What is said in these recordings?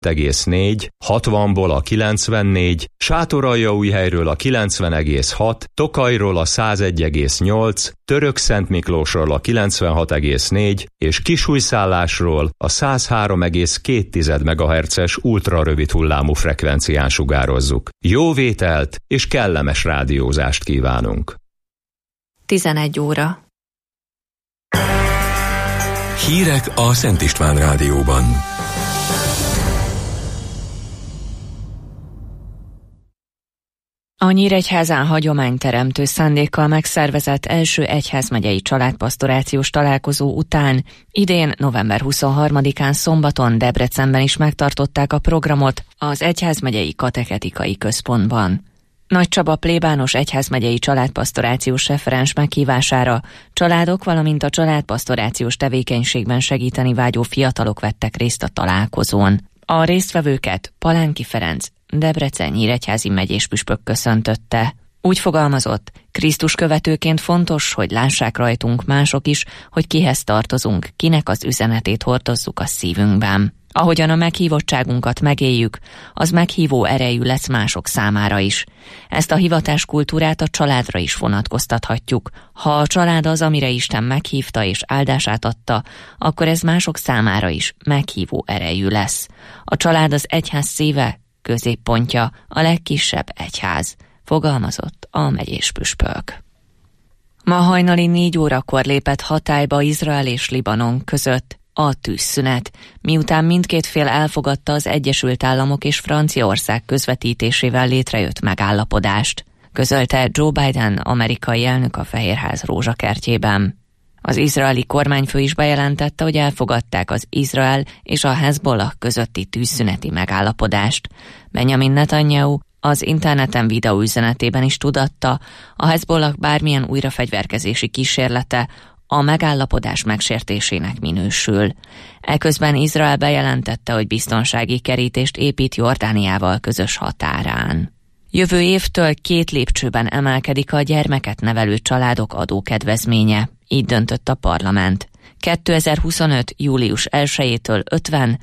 92,4, 60-ból a 94, Sátoraljaújhelyről a 90,6, Tokajról a 101,8, Törökszentmiklósról a 96,4 és Kisújszállásról a 103,2 MHz-es ultrarövid hullámú frekvencián sugározzuk. Jó vételt és kellemes rádiózást kívánunk! 11 óra. Hírek a Szent István Rádióban. A Nyíregyházán hagyományteremtő szándékkal megszervezett első egyházmegyei családpasztorációs találkozó után idén november 23-án szombaton Debrecenben is megtartották a programot az Egyházmegyei Katechetikai Központban. Nagy Csaba plébános egyházmegyei családpasztorációs referens meghívására családok, valamint a családpasztorációs tevékenységben segíteni vágyó fiatalok vettek részt a találkozón. A résztvevőket Palánki Ferenc, Debrecen nyíregyházi megyéspüspök köszöntötte. Úgy fogalmazott, Krisztus követőként fontos, hogy lássák rajtunk mások is, hogy kihez tartozunk, kinek az üzenetét hordozzuk a szívünkben. Ahogyan a meghívottságunkat megéljük, az meghívó erejű lesz mások számára is. Ezt a hivatáskultúrát a családra is vonatkoztathatjuk. Ha a család az, amire Isten meghívta és áldását adta, akkor ez mások számára is meghívó erejű lesz. A család az egyház szíve, középpontja, a legkisebb egyház, fogalmazott a megyéspüspök. Ma hajnali 4 órakor lépett hatályba Izrael és Libanon között a tűzszünet, miután mindkét fél elfogadta az Egyesült Államok és Franciaország közvetítésével létrejött megállapodást, közölte Joe Biden amerikai elnök a Fehérház rózsakertjében. Az izraeli kormányfő is bejelentette, hogy elfogadták az Izrael és a Hezbollah közötti tűzszüneti megállapodást. Benjamin Netanyahu az interneten videóüzenetében is tudatta, a Hezbollah bármilyen újrafegyverkezési kísérlete a megállapodás megsértésének minősül. Eközben Izrael bejelentette, hogy biztonsági kerítést épít Jordániával közös határán. Jövő évtől 2 lépcsőben emelkedik a gyermeket nevelő családok adókedvezménye. Így döntött a parlament. 2025. július 1-től 50,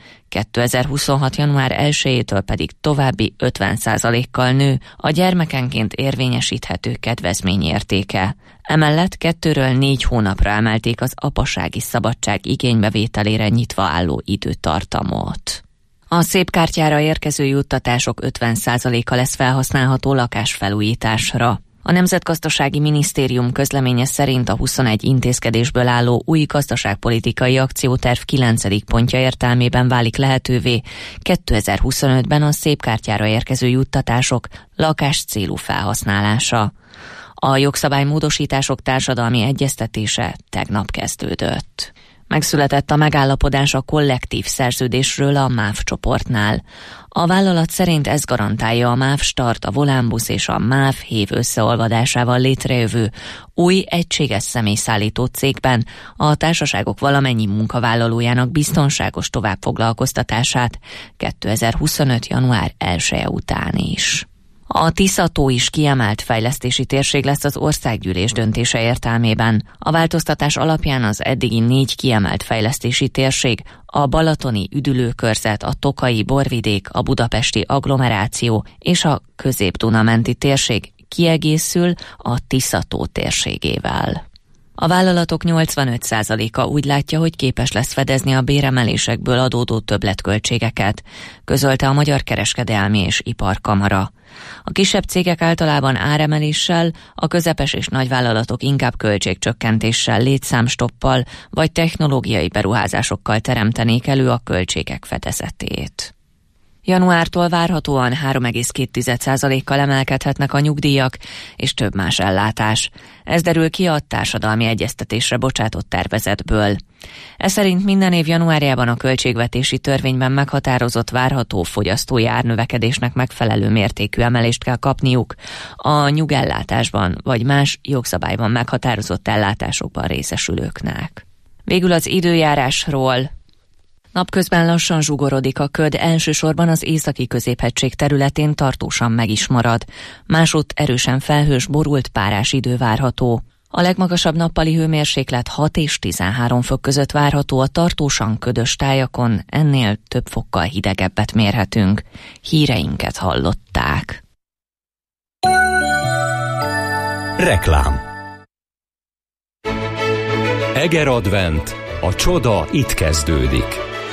2026. január 1-től pedig további 50%-kal nő a gyermekenként érvényesíthető kedvezmény értéke. Emellett 2-ről 4 hónapra emelték az apasági szabadság igénybevételére nyitva álló időtartamot. A szépkártyára érkező juttatások 50%-a lesz felhasználható lakásfelújításra. A Nemzetgazdasági Minisztérium közleménye szerint a 21 intézkedésből álló új gazdaságpolitikai akcióterv 9. pontja értelmében válik lehetővé 2025-ben a szépkártyára érkező juttatások lakáscélú felhasználása. A jogszabálymódosítások társadalmi egyeztetése tegnap kezdődött. Megszületett a megállapodás a kollektív szerződésről a MÁV csoportnál. A vállalat szerint ez garantálja a MÁV Start, a Volánbusz és a MÁV Hév összeolvadásával létrejövő új egységes személyszállító cégben a társaságok valamennyi munkavállalójának biztonságos továbbfoglalkoztatását 2025. január 1-e után is. A Tisza-tó is kiemelt fejlesztési térség lesz az országgyűlés döntése értelmében. A változtatás alapján az eddigi 4 kiemelt fejlesztési térség, a balatoni üdülőkörzet, a tokaji borvidék, a budapesti agglomeráció és a közép-Duna-menti térség kiegészül a Tisza-tó térségével. A vállalatok 85%-a úgy látja, hogy képes lesz fedezni a béremelésekből adódó többletköltségeket, közölte a Magyar Kereskedelmi és Iparkamara. A kisebb cégek általában áremeléssel, a közepes és nagyvállalatok inkább költségcsökkentéssel, létszámstoppal vagy technológiai beruházásokkal teremtenék elő a költségek fedezetét. Januártól várhatóan 3,2%-kal emelkedhetnek a nyugdíjak és több más ellátás. Ez derül ki a társadalmi egyeztetésre bocsátott tervezetből. Ez szerint minden év januárjában a költségvetési törvényben meghatározott várható fogyasztói árnövekedésnek megfelelő mértékű emelést kell kapniuk a nyugellátásban vagy más jogszabályban meghatározott ellátásokban részesülőknek. Végül az időjárásról. Napközben lassan zsugorodik a köd, elsősorban az északi középhegység területén tartósan meg is marad. Másútt erősen felhős, borult párás idő várható. A legmagasabb nappali hőmérséklet 6 és 13 fok között várható a tartósan ködös tájakon, ennél több fokkal hidegebbet mérhetünk. Híreinket hallották. Reklám. Eger Advent. A csoda itt kezdődik.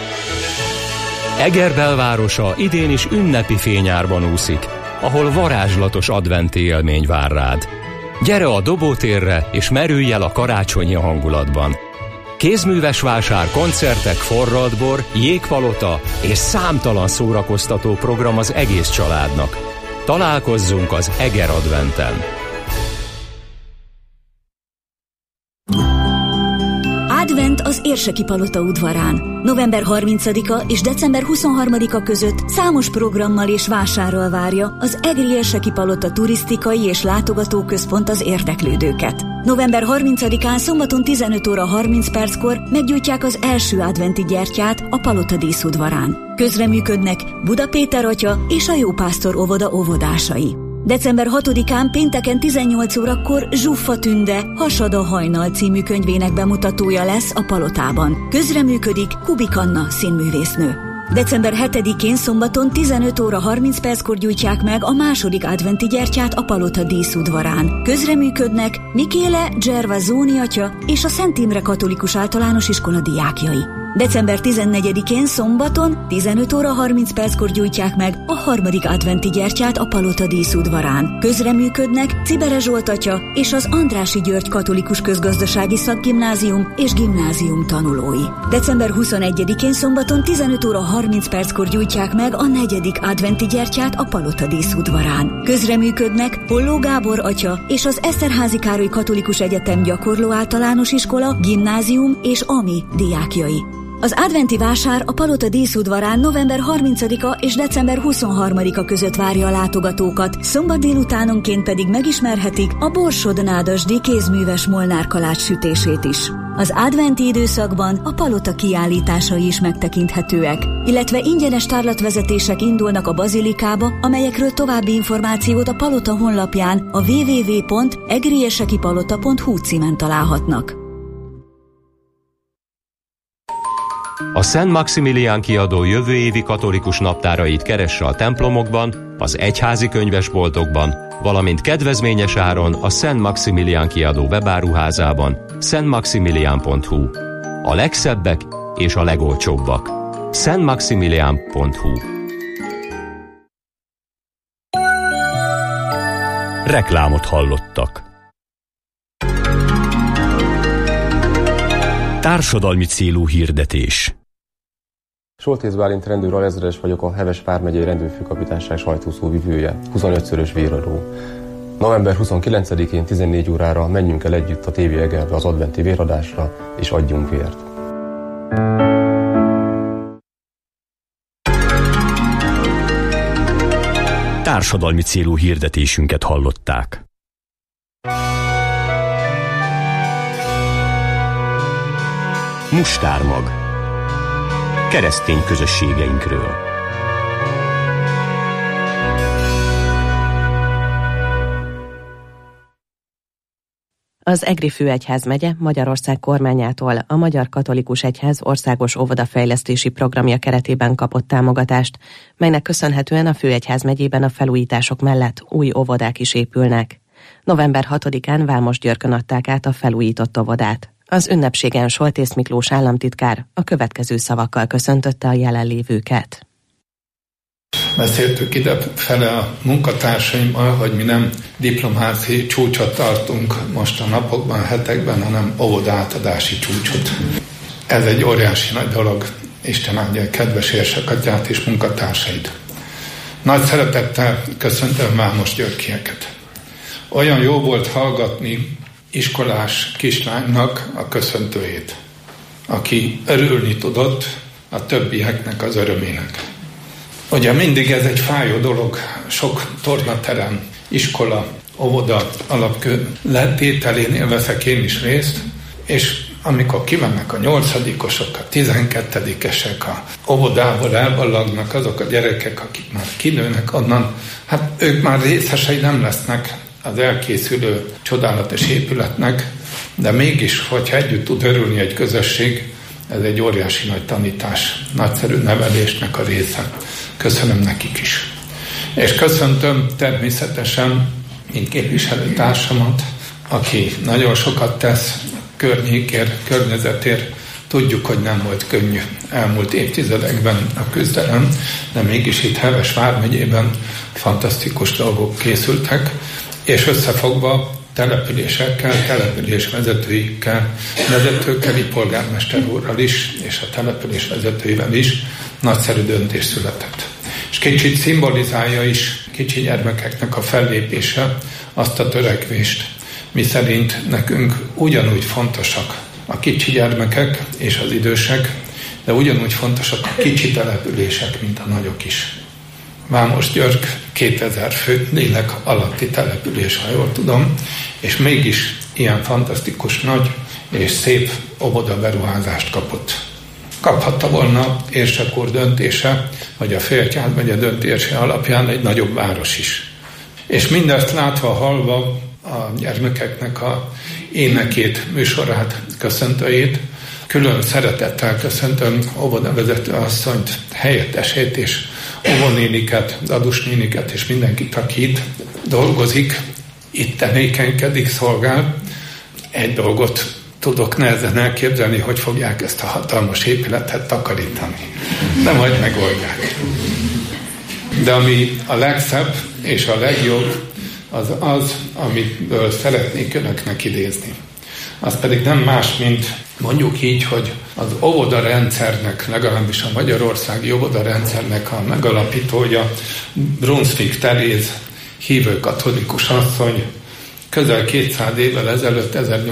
Eger belvárosa idén is ünnepi fényárban úszik, ahol varázslatos adventi élmény vár rád. Gyere a Dobótérre, és merülj el a karácsonyi hangulatban. Kézműves vásár, koncertek, forralt bor, jégpalota és számtalan szórakoztató program az egész családnak. Találkozzunk az Eger Adventen! Advent az Érseki Palota udvarán. November 30-a és december 23-a között számos programmal és vásárral várja az Egri Érseki Palota turisztikai és látogatóközpont az érdeklődőket. November 30-án szombaton 15 óra 30 perckor meggyújtják az első adventi gyertyát a Palota díszudvarán. Közreműködnek Buda Péter atya és a Jópásztor óvoda óvodásai. December 6-án pénteken 18 órakor Zsuffa Tünde Hasad a hajnal című könyvének bemutatója lesz a Palotában. Közreműködik Kubik Anna színművésznő. December 7-én szombaton 15 óra 30 perckor gyújtják meg a második adventi gyertyát a Palota díszudvarán. Közreműködnek Mikéle Gervasoni atya és a Szent Imre Katolikus Általános Iskola diákjai. December 14-én szombaton 15 óra 30 perckor gyújtják meg a harmadik adventi gyertyát a Palota díszudvarán. Közreműködnek Cibere Zsolt atya és az Andrássy György Katolikus Közgazdasági Szakgimnázium és gimnázium tanulói. December 21-én szombaton 15 óra 30 perckor gyújtják meg a negyedik adventi gyertyát a Palota díszudvarán. Közreműködnek Holló Gábor atya és az Eszterházy Károly Katolikus Egyetem Gyakorló Általános Iskola, gimnázium és AMI diákjai. Az adventi vásár a Palota díszudvarán november 30-a és december 23-a között várja a látogatókat, szombat délutánonként pedig megismerhetik a Borsod-Nádasdy kézműves Molnár kalács sütését is. Az adventi időszakban a Palota kiállításai is megtekinthetőek, illetve ingyenes tárlatvezetések indulnak a bazilikába, amelyekről további információt a Palota honlapján a www.egriesekipalota.hu címen találhatnak. A Szent Maximilián kiadó jövő évi katolikus naptárait keresse a templomokban, az egyházi könyvesboltokban, valamint kedvezményes áron a Szent Maximilián kiadó webáruházában, szentmaximilián.hu. A legszebbek és a legolcsóbbak. szentmaximilián.hu. Reklámot hallottak. Társadalmi célú hirdetés. Soltész Bálint rendőr alezredes vagyok, a Heves vármegyei rendőrfőkapitányság sajtószó vivője, 25-szörös véradó. November 29-én 14 órára menjünk el együtt a TV Egerbe az adventi véradásra, és adjunk vért. Társadalmi célú hirdetésünket hallották. Mustármag. Keresztény közösségeinkről. Az Egri Főegyházmegye Magyarország kormányától a Magyar Katolikus Egyház országos óvodafejlesztési programja keretében kapott támogatást, melynek köszönhetően a Főegyházmegyében a felújítások mellett új óvodák is épülnek. November 6-án Vámosgyörkön adták át a felújított óvodát. Az ünnepségen Soltész Miklós államtitkár a következő szavakkal köszöntötte a jelenlévőket. Beszéltük ide fele a munkatársaimmal, hogy mi nem diplomáciai csúcsot tartunk most a napokban, hetekben, hanem óvodaátadási csúcsot. Ez egy óriási nagy dolog. Isten áldja kedves érsekatyát és munkatársait. Nagy szeretettel köszöntöm Vámosgyörkieket. Olyan jó volt hallgatni iskolás kislánynak a köszöntőjét, aki örülni tudott a többieknek az örömének. Ugye mindig ez egy fájó dolog, sok tornaterem, iskola, óvoda alapkő letételénél veszek én is részt, és amikor kimennek a 8-osok, a 12-esek, a óvodából elballagnak azok a gyerekek, akik már kinőnek onnan, hát ők már részesei nem lesznek az elkészülő csodálatos épületnek, de mégis, hogyha együtt tud örülni egy közösség, ez egy óriási nagy tanítás, nagyszerű nevelésnek a része. Köszönöm nekik is. És köszöntöm természetesen, mint képviselőtársamat, aki nagyon sokat tesz környékért, környezetért. Tudjuk, hogy nem volt könnyű elmúlt évtizedekben a küzdelem, de mégis itt Heves vármegyében fantasztikus dolgok készültek, és összefogva településekkel, településvezetőikkel, vezetőkkel, polgármester úrral is, és a település vezetőivel is nagyszerű döntés született. És kicsit szimbolizálja is kicsi gyermekeknek a fellépése azt a törekvést, miszerint nekünk ugyanúgy fontosak a kicsi gyermekek és az idősek, de ugyanúgy fontosak a kicsi települések, mint a nagyok is. Vámos-György 2000 fő lélek alatti település, ha jól tudom, és mégis ilyen fantasztikus nagy és szép óvoda beruházást kapott. Kaphatta volna Érsek úr döntése, vagy a Főegyházmegye döntése alapján egy nagyobb város is. És mindezt látva, hallva a gyermekeknek a énekét, műsorát, köszöntőjét, külön szeretettel köszöntöm óvodavezető asszonyt, helyettesét és óvonéniket, dadusnéniket és mindenkit, aki itt dolgozik, itt tevékenykedik, szolgál. Egy dolgot tudok nehezen elképzelni, hogy fogják ezt a hatalmas épületet takarítani. De majd megoldják. De ami a legszebb és a legjobb, az, amiből szeretnék önöknek idézni. Az pedig nem más, mint mondjuk így, hogy az óvodarendszernek, legalábbis a magyarországi óvodarendszernek a megalapítója, Brunswick Teréz, hívő katolikus asszony, közel 200 évvel ezelőtt,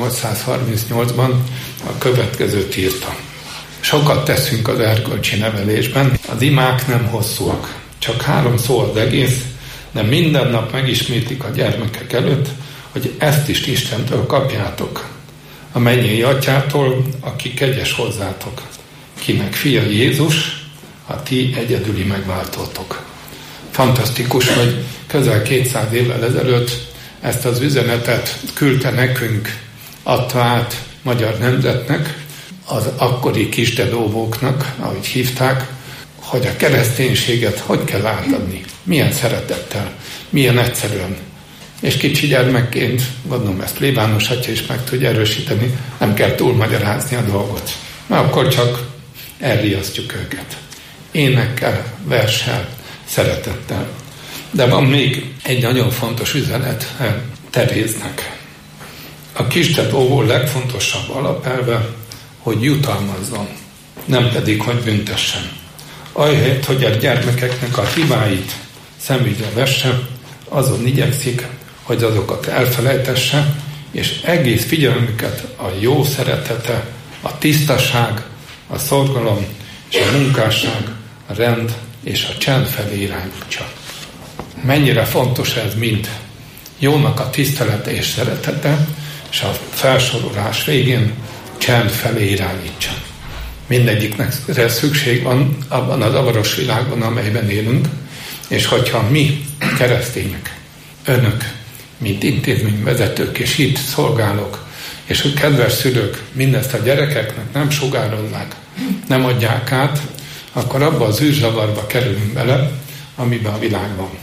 1838-ban a következőt írta. Sokat teszünk az erkölcsi nevelésben, az imák nem hosszúak, csak 3 szó az egész, de minden nap megismétlik a gyermekek előtt, hogy ezt is Istentől kapjátok. A mennyei atyától, aki kegyes hozzátok, kinek fia Jézus, a ti egyedüli megváltótok. Fantasztikus, hogy közel 200 évvel ezelőtt ezt az üzenetet küldte nekünk, adta át magyar nemzetnek, az akkori kisdedóvóknak, ahogy hívták, hogy a kereszténységet hogy kell átadni, milyen szeretettel, milyen egyszerűen. És kicsi gyermekként, gondolom ezt plébános atya is meg tudja erősíteni, nem kell túlmagyarázni a dolgot. Mert akkor csak elriasztjuk őket. Énekkel, verssel, szeretettel. De van még egy nagyon fontos üzenet Teréznek. A kisdedóvó legfontosabb alapelve, hogy jutalmazzon, nem pedig, hogy büntessen. Ahelyett, hogy a gyermekeknek a hibáit szemügyre vesse, azon igyekszik, hogy azokat elfelejtesse, és egész figyelmüket a jó szeretete, a tisztaság, a szorgalom és a munkásság, a rend és a csend felé irányítsa. Mennyire fontos ez mind jónak a tisztelete és szeretete, és a felsorolás végén csend felé irányítsa. Mindegyiknek szükség van abban a zavaros világban, amelyben élünk, és hogyha mi, keresztények, önök, mint intézményvezetők és itt szolgálók, és a kedves szülők mindezt a gyerekeknek nem sugározzák, nem adják át, akkor abba az űrzavarba kerülünk bele, amiben a világ van.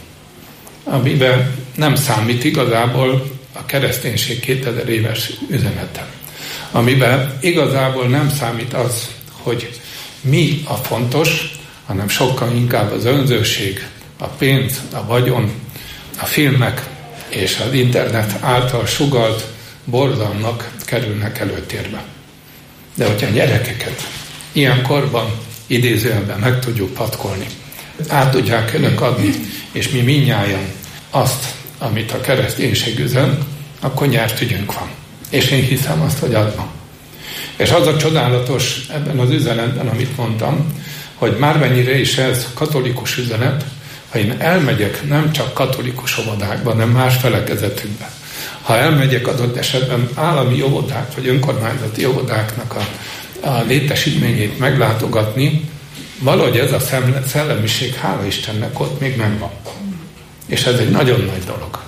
Amiben nem számít igazából a kereszténység 2000 éves üzenete. Amiben igazából nem számít az, hogy mi a fontos, hanem sokkal inkább az önzőség, a pénz, a vagyon, a filmek és az internet által sugalt borzalmak kerülnek előtérbe. De hogyha a gyerekeket ilyen korban, idézőjelben meg tudjuk patkolni, át tudják önök adni, és mi mindnyájan azt, amit a kereszténység üzen, akkor nyert ügyünk van. És én hiszem azt, hogy az van. És az a csodálatos ebben az üzenetben, amit mondtam, hogy mármennyire is ez katolikus üzenet, ha én elmegyek nem csak katolikus óvodákba, hanem más felekezetükbe. Ha elmegyek adott esetben állami óvodák, vagy önkormányzati óvodáknak a létesítményét meglátogatni, valahogy ez a szellemiség, hála Istennek, ott még nem van. És ez egy nagyon nagy dolog.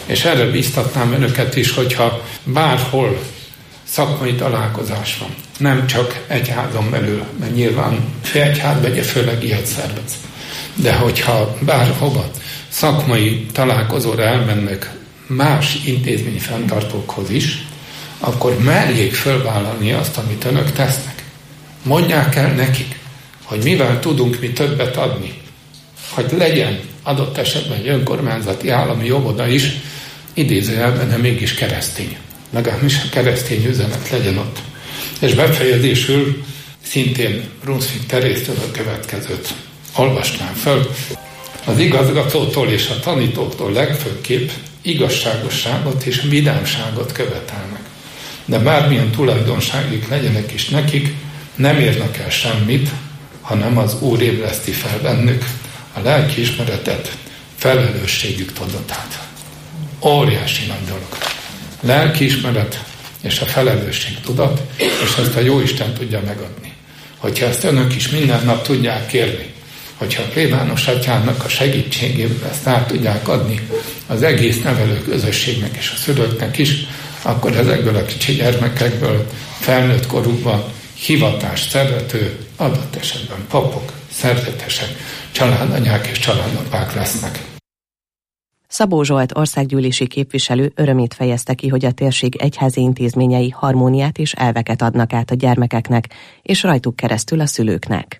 És erre biztatnám önöket is, hogyha bárhol szakmai találkozás van, nem csak egyházon belül, mert nyilván egyházmegye főleg ilyet szervez. De hogyha bárhova szakmai találkozóra elmennek más intézmény fenntartókhoz is, akkor merjék fölvállalni azt, amit önök tesznek. Mondják el nekik, hogy mivel tudunk mi többet adni, hogy legyen adott esetben egy önkormányzati állami óvoda is, idézőjelben, de mégis keresztény. Legalábbis a keresztény üzenet legyen ott. És befejezésül szintén Brunswick Teréztől a következőt olvasnám föl. Az igazgatótól és a tanítóktól legfőképp igazságosságot és vidámságot követelnek. De bármilyen tulajdonságig legyenek is nekik, nem érnek el semmit, hanem az Úr ébreszti fel bennük a lelkiismeretet, felelősségük tudatát. Óriási nagy dolog. Lelkiismeret és a felelősség tudat, és ezt a Jóisten tudja megadni. Hogyha ezt önök is minden nap tudják kérni, hogyha a plébános atyának a segítségével ezt át tudják adni az egész nevelő közösségnek és a szülőknek is, akkor ezekből a kicsi gyermekekből felnőtt korukban hivatást szerető, adott esetben papok, szerzetesek, családanyák és családapák lesznek. Szabó Zsolt országgyűlési képviselő örömét fejezte ki, hogy a térség egyházi intézményei harmóniát és elveket adnak át a gyermekeknek, és rajtuk keresztül a szülőknek.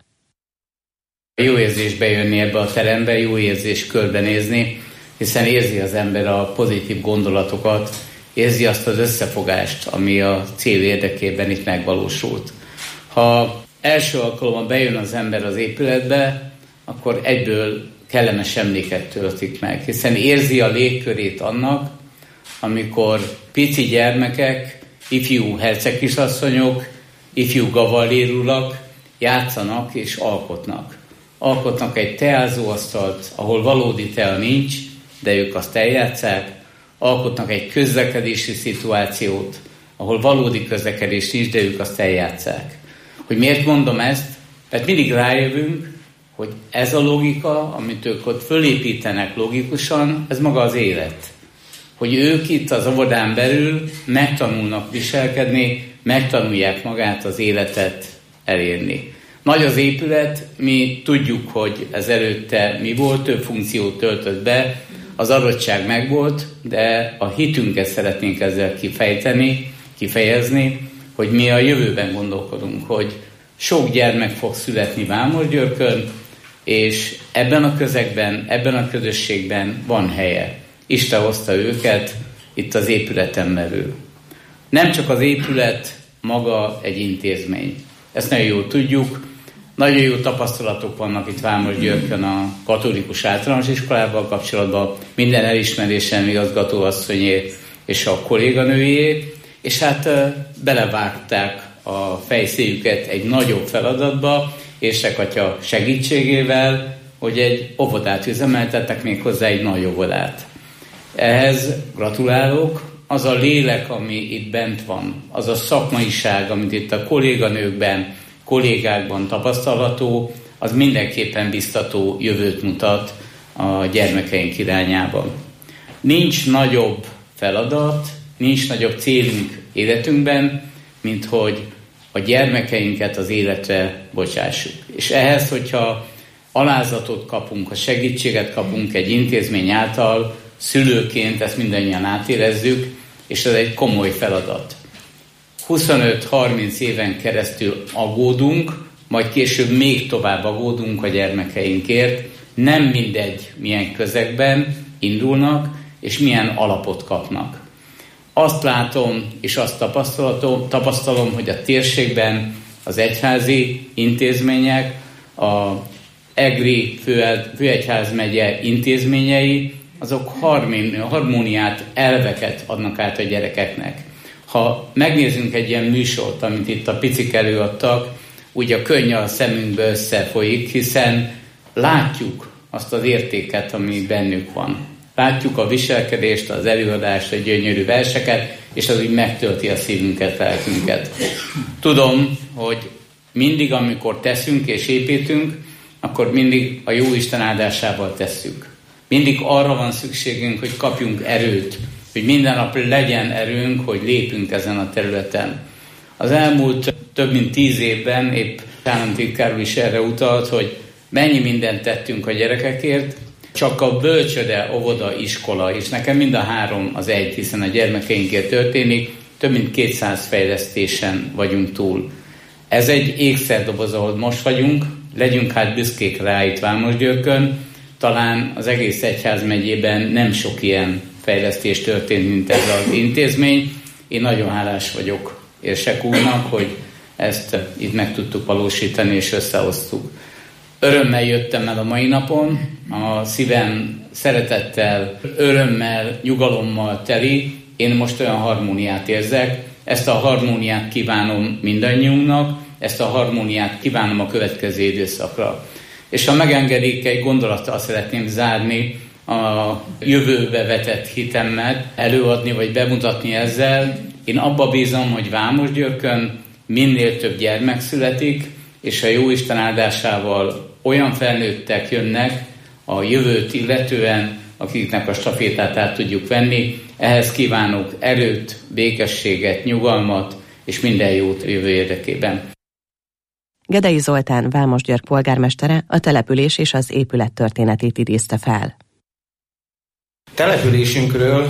Jó érzés bejönni ebbe a terembe, jó érzés körbenézni, hiszen érzi az ember a pozitív gondolatokat, érzi azt az összefogást, ami a cél érdekében itt megvalósult. Ha első alkalommal bejön az ember az épületbe, akkor egyből kellemes emléket töltik meg, hiszen érzi a légkörét annak, amikor pici gyermekek, ifjú hercegkisasszonyok, ifjú gavallérulak játszanak és alkotnak. Alkotnak egy teázóasztalt, ahol valódi tea nincs, de ők azt eljátszák. Alkotnak egy közlekedési szituációt, ahol valódi közlekedés nincs, de ők azt eljátszák. Hogy miért mondom ezt? Mert mindig rájövünk, hogy ez a logika, amit ők ott fölépítenek logikusan, ez maga az élet. Hogy ők itt az óvodán belül megtanulnak viselkedni, megtanulják magát az életet elérni. Nagy az épület, mi tudjuk, hogy ez előtte mi volt, több funkciót töltött be, az adottság megvolt, de a hitünket szeretnénk ezzel kifejezni, hogy mi a jövőben gondolkodunk, hogy sok gyermek fog születni Vámosgyörkön, és ebben a közegben, ebben a közösségben van helye. Isten hozta őket itt az épületen belül. Nem csak az épület maga egy intézmény. Ezt nagyon jól tudjuk. Nagyon jó tapasztalatok vannak itt Vámosgyörkön a katolikus általános iskolával kapcsolatban. Minden elismerésem igazgatóasszonyé és a kolléganőjé, és hát belevágták a fejszéjüket egy nagyobb feladatba, Érsek atya segítségével, hogy egy óvodát üzemeltettek, még hozzá egy nagy óvodát. Ehhez gratulálok. Az a lélek, ami itt bent van, az a szakmaiság, amit itt a kolléganőkben, kollégákban tapasztalható, az mindenképpen biztató jövőt mutat a gyermekeink irányában. Nincs nagyobb feladat, nincs nagyobb célunk életünkben, mint hogy a gyermekeinket az életre bocsássuk. És ehhez, hogyha alázatot kapunk, ha segítséget kapunk egy intézmény által, szülőként ezt mindannyian átérezzük, és ez egy komoly feladat. 25-30 éven keresztül aggódunk, majd később még tovább aggódunk a gyermekeinkért. Nem mindegy, milyen közegben indulnak, és milyen alapot kapnak. Azt látom, és azt tapasztalom, hogy a térségben az egyházi intézmények, a EGRI főegyházmegye intézményei, azok harmóniát, elveket adnak át a gyerekeknek. Ha megnézzünk egy ilyen műsort, amit itt a picik előadtak, úgy a könny a szemünkbe összefolyik, hiszen látjuk azt az értéket, ami bennük van. Látjuk a viselkedést, az előadást, a gyönyörű verseket, és az úgy megtölti a szívünket, lelkünket. Tudom, hogy mindig, amikor teszünk és építünk, akkor mindig a jó Isten áldásával tesszük. Mindig arra van szükségünk, hogy kapjunk erőt, hogy minden nap legyen erőnk, hogy lépünk ezen a területen. Az elmúlt több mint 10 évben, épp államtitkár úr is erre utalt, hogy mennyi mindent tettünk a gyerekekért, csak a bölcsöde, óvoda, iskola, és nekem mind a 3 az egy, hiszen a gyermekeinkért történik, több mint 200 fejlesztésen vagyunk túl. Ez egy ékszerdoboz, ahol most vagyunk, legyünk hát büszkék rá itt Vámosgyörkön, talán az egész egyházmegyében nem sok ilyen fejlesztés történt, mint ez az intézmény. Én nagyon hálás vagyok Érsek úrnak, hogy ezt itt meg tudtuk valósítani és összehoztuk. Örömmel jöttem el a mai napon, a szívem szeretettel, örömmel, nyugalommal teli. Én most olyan harmóniát érzek, ezt a harmóniát kívánom mindannyiunknak, ezt a harmóniát kívánom a következő időszakra. És ha megengedik, egy gondolattal szeretném zárni, a jövőbe vetett hitemet előadni vagy bemutatni ezzel. Én abba bízom, hogy Vámosgyörkön minél több gyermek születik, és a Jóisten áldásával olyan felnőttek jönnek a jövőt illetően, akiknek a stafétát át tudjuk venni. Ehhez kívánok erőt, békességet, nyugalmat és minden jót a jövő érdekében. Gedei Zoltán, Vámosgyörk polgármestere a település és az épület történetét idézte fel. Településünkről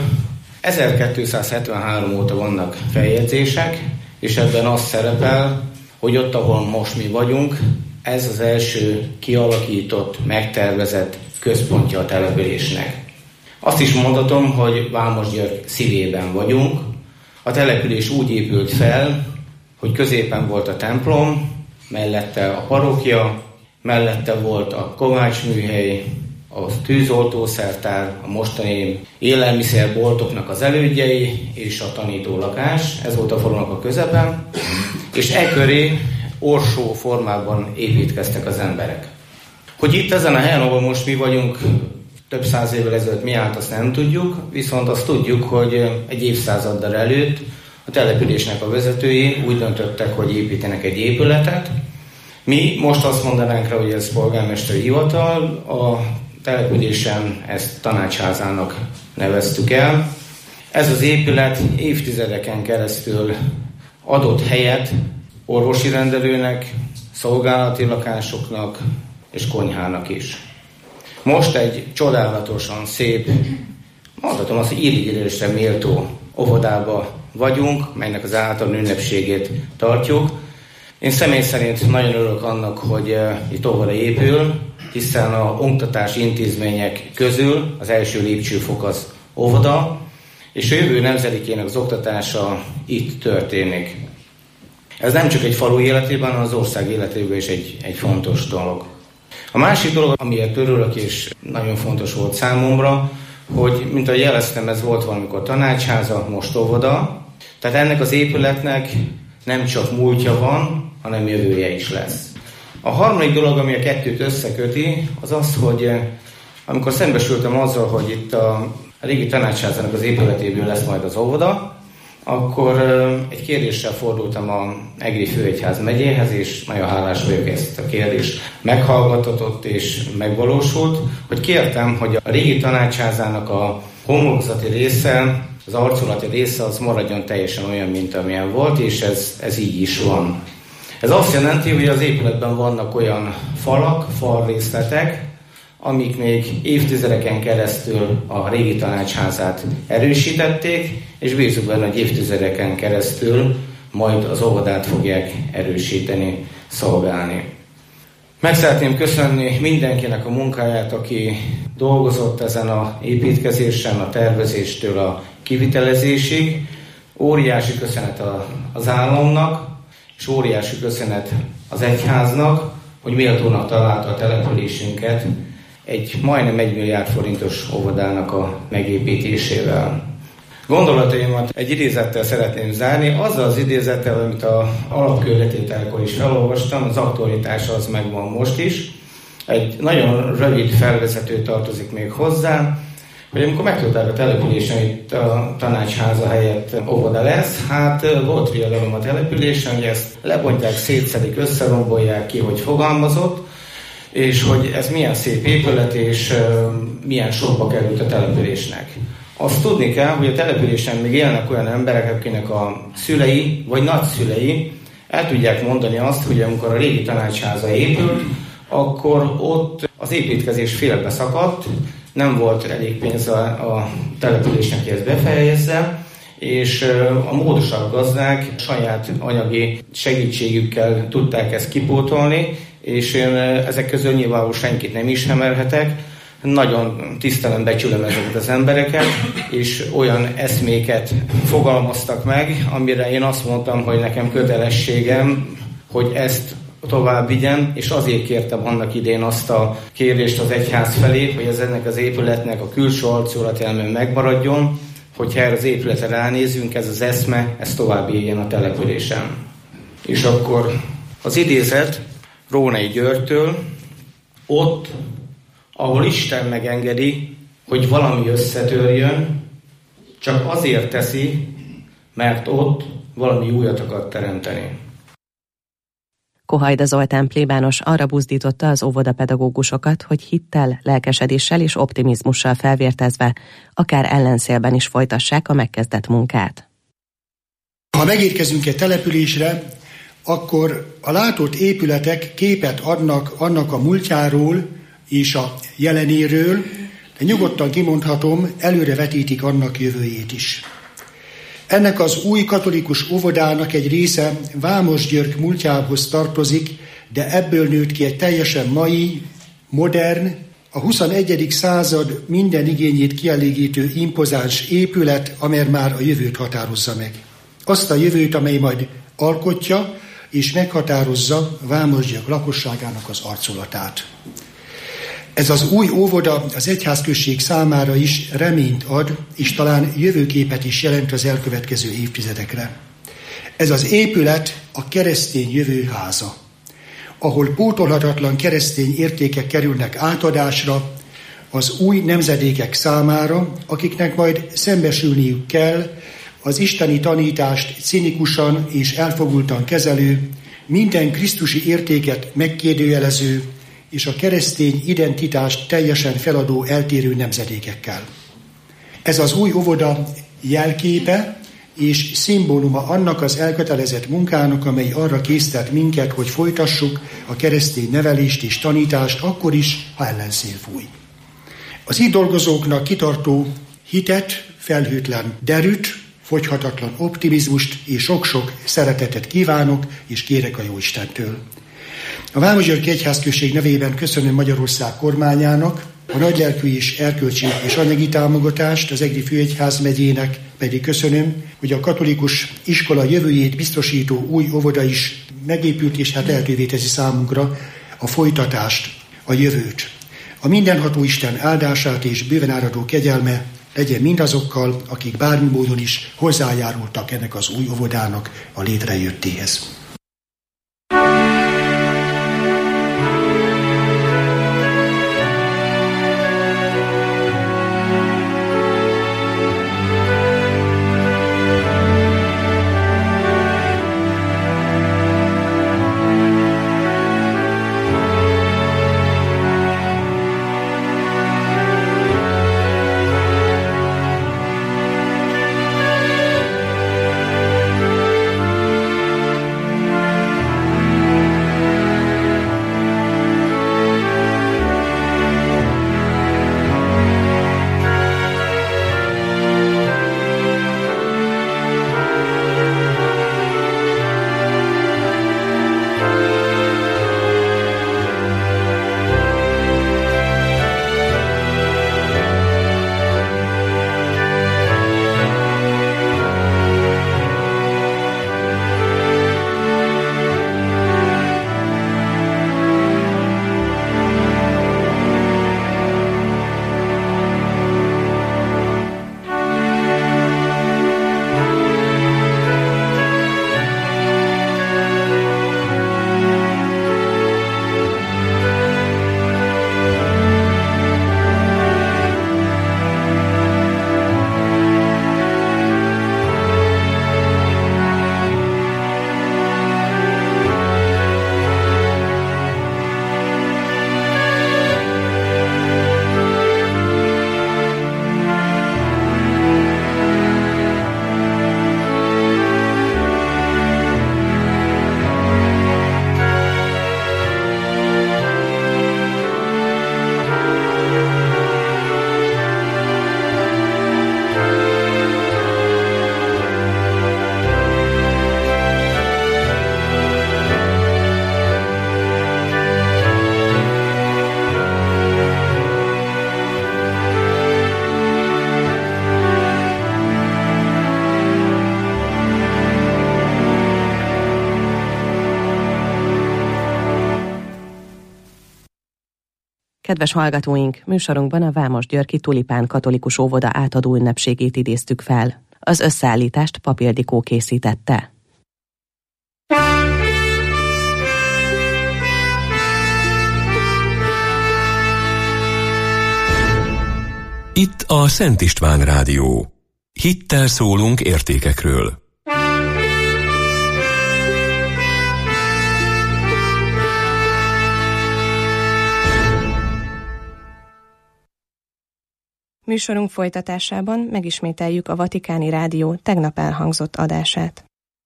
1273 óta vannak feljegyzések, és ebben az szerepel, hogy ott, ahol most mi vagyunk, ez az első kialakított, megtervezett központja a településnek. Azt is mondhatom, hogy Vámosgyörk szívében vagyunk. A település úgy épült fel, hogy középen volt a templom, mellette a parókia, mellette volt a kovácsműhely, a tűzoltószertár, a mostani élelmiszerboltoknak az elődjei és a tanítólakás. Ez volt a falunak a közepen, és e köré orsó formában építkeztek az emberek. Hogy itt ezen a helyen, ahol most mi vagyunk, több száz évvel ezelőtt mi állt, azt nem tudjuk, viszont azt tudjuk, hogy egy évszázaddal előtt a településnek a vezetői úgy döntöttek, hogy építenek egy épületet. Mi most azt mondanánk rá, hogy ez polgármesteri hivatal, a településen ezt tanácsházának neveztük el. Ez az épület évtizedeken keresztül adott helyet orvosi rendelőnek, szolgálati lakásoknak és konyhának is. Most egy csodálatosan szép, mondhatom azt, hogy irigyelésre méltó óvodába vagyunk, melynek az által ünnepségét tartjuk. Én személy szerint nagyon örülök annak, hogy itt óvoda épül, hiszen a oktatási intézmények közül az első lépcsőfok az óvoda, és a jövő nemzedékének az oktatása itt történik. Ez nem csak egy falu életében, hanem az ország életében is egy fontos dolog. A másik dolog, amiért örülök, és nagyon fontos volt számomra, hogy, mint ahogy jeleztem, ez volt valamikor tanácsháza, most óvoda. Tehát ennek az épületnek nem csak múltja van, hanem jövője is lesz. A harmadik dolog, ami a kettőt összeköti, az az, hogy amikor szembesültem azzal, hogy itt a régi tanácsházának az épületéből lesz majd az óvoda, akkor egy kérdéssel fordultam a Egri Főegyház megyéhez, és nagyon hálás vagyok, ezt a kérdést meghallgatott és megvalósult, hogy kértem, hogy a régi tanácsházának a homlokzati része, az arculati része az maradjon teljesen olyan, mint amilyen volt, és ez így is van. Ez azt jelenti, hogy az épületben vannak olyan falak, falrészletek, amik még évtizedeken keresztül a régi tanácsházát erősítették, és bízunk benne, hogy évtizedeken keresztül majd az óvodát fogják erősíteni, szolgálni. Meg szeretném köszönni mindenkinek a munkáját, aki dolgozott ezen az építkezésen, a tervezéstől a kivitelezésig. Óriási köszönet az államnak, és óriási köszönet az egyháznak, hogy méltónak találta a településünket egy majdnem 1 milliárd forintos óvodának a megépítésével. Gondolataimat egy idézettel szeretném zárni, azzal az idézettel, amit az alapkőletételkor is felolvastam, az aktualitása az megvan most is. Egy nagyon rövid felvezető tartozik még hozzá, hogy amikor megtudták a településen, itt a tanácsháza helyett óvoda lesz, hát volt riadalom a településen, hogy ezt lebontják, szétszedik, összerombolják ki, hogy fogalmazott, és hogy ez milyen szép épület, és milyen sokba került a településnek. Azt tudni kell, hogy a településen még élnek olyan emberek, akinek a szülei vagy nagyszülei el tudják mondani azt, hogy amikor a régi tanácsháza épült, akkor ott az építkezés félbe szakadt, nem volt elég pénz a településnek, hogy ezt befejezze, és a módosabb gazdák saját anyagi segítségükkel tudták ezt kipótolni, és én ezek közül nyilvánvalóan senkit nem ismerhetek. Nagyon tisztelem, becsülöm ezeket az embereket, és olyan eszméket fogalmaztak meg, amire én azt mondtam, hogy nekem kötelességem, hogy ezt tovább vigyem, és azért kértem annak idén azt a kérést az egyház felé, hogy ennek az épületnek a külső arculatelme megmaradjon, hogyha erre az épületre ránézünk, ez az eszme, ez tovább éljen a településen. És akkor az idézet Rónai Györgytől, ott, ahol Isten megengedi, hogy valami összetörjön, csak azért teszi, mert ott valami újat akar teremteni. Kohajda Zoltán plébános arra buzdította az óvodapedagógusokat, hogy hittel, lelkesedéssel és optimizmussal felvértezve, akár ellenszélben is folytassák a megkezdett munkát. Ha megérkezünk egy településre, akkor a látott épületek képet adnak annak a múltjáról és a jelenéről, de nyugodtan kimondhatom, előrevetítik annak jövőjét is. Ennek az új katolikus óvodának egy része Vámosgyörgy múltjához tartozik, de ebből nőtt ki egy teljesen mai, modern, a 21. század minden igényét kielégítő impozáns épület, amely már a jövőt határozza meg. Azt a jövőt, amely majd alkotja és meghatározza Vámosgyörgy lakosságának az arculatát. Ez az új óvoda az egyházközség számára is reményt ad, és talán jövőképet is jelent az elkövetkező évtizedekre. Ez az épület a keresztény jövő háza, ahol pótolhatatlan keresztény értékek kerülnek átadásra az új nemzedékek számára, akiknek majd szembesülniük kell az isteni tanítást cinikusan és elfogultan kezelő, minden krisztusi értéket megkérdőjelező, és a keresztény identitást teljesen feladó eltérő nemzedékekkel. Ez az új óvoda jelképe és szimbóluma annak az elkötelezett munkának, amely arra késztet minket, hogy folytassuk a keresztény nevelést és tanítást akkor is, ha ellenszél fúj. Az itt dolgozóknak kitartó hitet, felhőtlen derűt, fogyhatatlan optimizmust és sok-sok szeretetet kívánok, és kérek a Jóistentől. A Vámosgyörgyi Egyházközség nevében köszönöm Magyarország kormányának, a nagylelkű és erkölcsi és anyagi támogatást, az Egri főegyházmegyének pedig köszönöm, hogy a katolikus iskola jövőjét biztosító új óvoda is megépült, és lehetővé teszi számunkra a folytatást, a jövőt. A mindenható Isten áldását és bőven áradó kegyelme legyen mindazokkal, akik bármi módon is hozzájárultak ennek az új óvodának a létrejöttéhez. Kedves hallgatóink, műsorunkban a Vámosgyörgyi Tulipán Katolikus Óvoda átadó ünnepségét idéztük fel. Az összeállítást Pap Ildikó készítette. Itt a Szent István Rádió. Hittel szólunk értékekről. Műsorunk folytatásában megismételjük a Vatikáni Rádió tegnap elhangzott adását.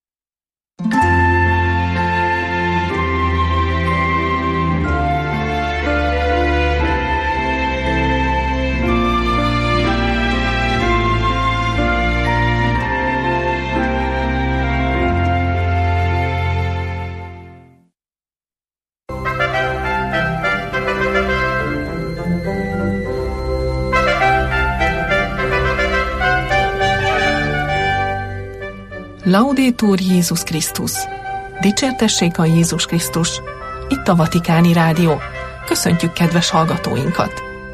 Laudetur Jézus Krisztus! Dicsértessék a Jézus Krisztus! Itt a Vatikáni Rádió. Köszöntjük kedves hallgatóinkat!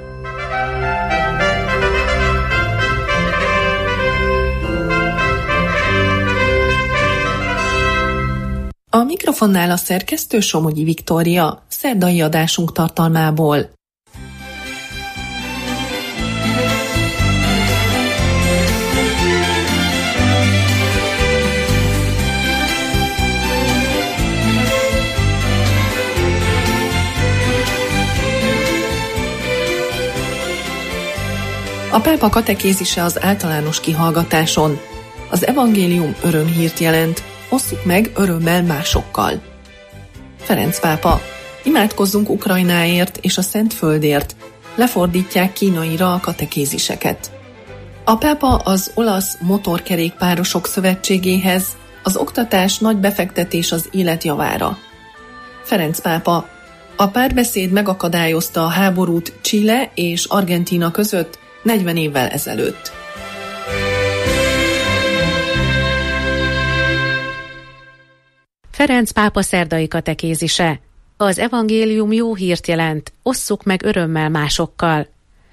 A mikrofonnál a szerkesztő Somogyi Viktória, szerdai adásunk tartalmából. A pápa katekézise az általános kihallgatáson. Az evangélium örömhírt jelent, osszuk meg örömmel másokkal. Ferenc pápa, imádkozzunk Ukrajnáért és a Szentföldért, lefordítják kínaira a katekéziseket. A pápa az olasz motorkerékpárosok szövetségéhez, az oktatás nagy befektetés az élet javára. Ferenc pápa, a párbeszéd megakadályozta a háborút Chile és Argentína között 40 évvel ezelőtt. Ferenc pápa szerdai katekézise. Az evangélium jó hírt jelent, osszuk meg örömmel másokkal.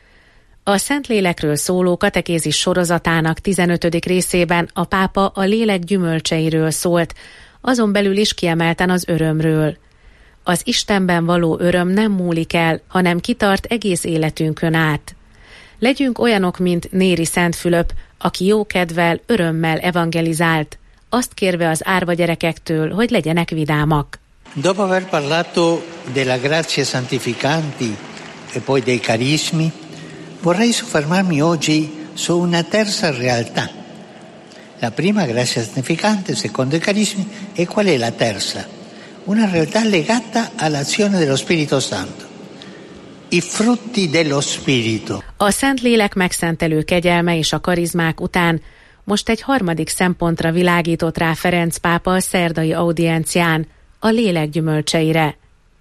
A Szentlélekről szóló katekézis sorozatának 15. részében a pápa a lélek gyümölcseiről szólt, azon belül is kiemelten az örömről. Az Istenben való öröm nem múlik el, hanem kitart egész életünkön át. Legyünk olyanok, mint Néri Szentfülöp, aki jókedvel, örömmel evangelizált, azt kérve az árva gyerekektől, hogy legyenek vidámak. Dopo aver parlato della grazia santificanti e poi dei carismi, vorrei soffermarmi oggi su una terza realtà. La prima grazia santificante, secondo i carismi, e qual è la terza? Una realtà legata all'azione dello Spirito Santo. I frutti dello Spirito. A Szentlélek megszentelő kegyelme és a karizmák után most egy harmadik szempontra világított rá Ferenc pápa a szerdai audiencián, a lélek gyümölcseire.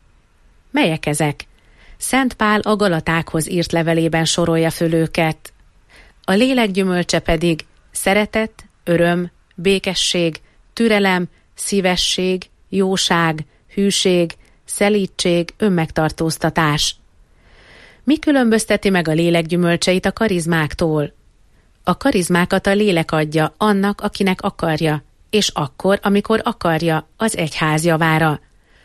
Melyek ezek? Szent Pál a Galatákhoz írt levelében sorolja föl őket. A lélek gyümölcse pedig szeretet, öröm, békesség, türelem, szívesség, jóság, hűség, szelídség, önmegtartóztatás. Mi különbözteti meg a lélek gyümölcseit a karizmáktól? A karizmákat a lélek adja annak, akinek akarja, és akkor, amikor akarja, az egyház javára.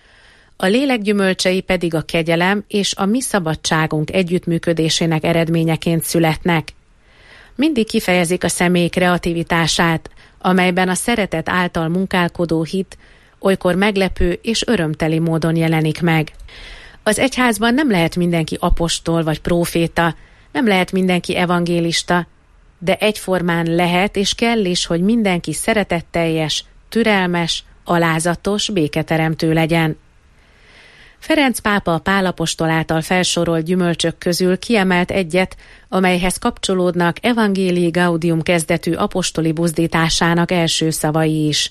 A lélek gyümölcsei pedig a kegyelem és a mi szabadságunk együttműködésének eredményeként születnek. Mindig kifejezik a személy kreativitását, amelyben a szeretet által munkálkodó hit olykor meglepő és örömteli módon jelenik meg. Az egyházban nem lehet mindenki apostol vagy próféta, nem lehet mindenki evangélista, de egyformán lehet és kell is, hogy mindenki szeretetteljes, türelmes, alázatos, béketeremtő legyen. Ferenc pápa a Pál apostol által felsorolt gyümölcsök közül kiemelt egyet, amelyhez kapcsolódnak Evangelii Gaudium kezdetű apostoli buzdításának első szavai is.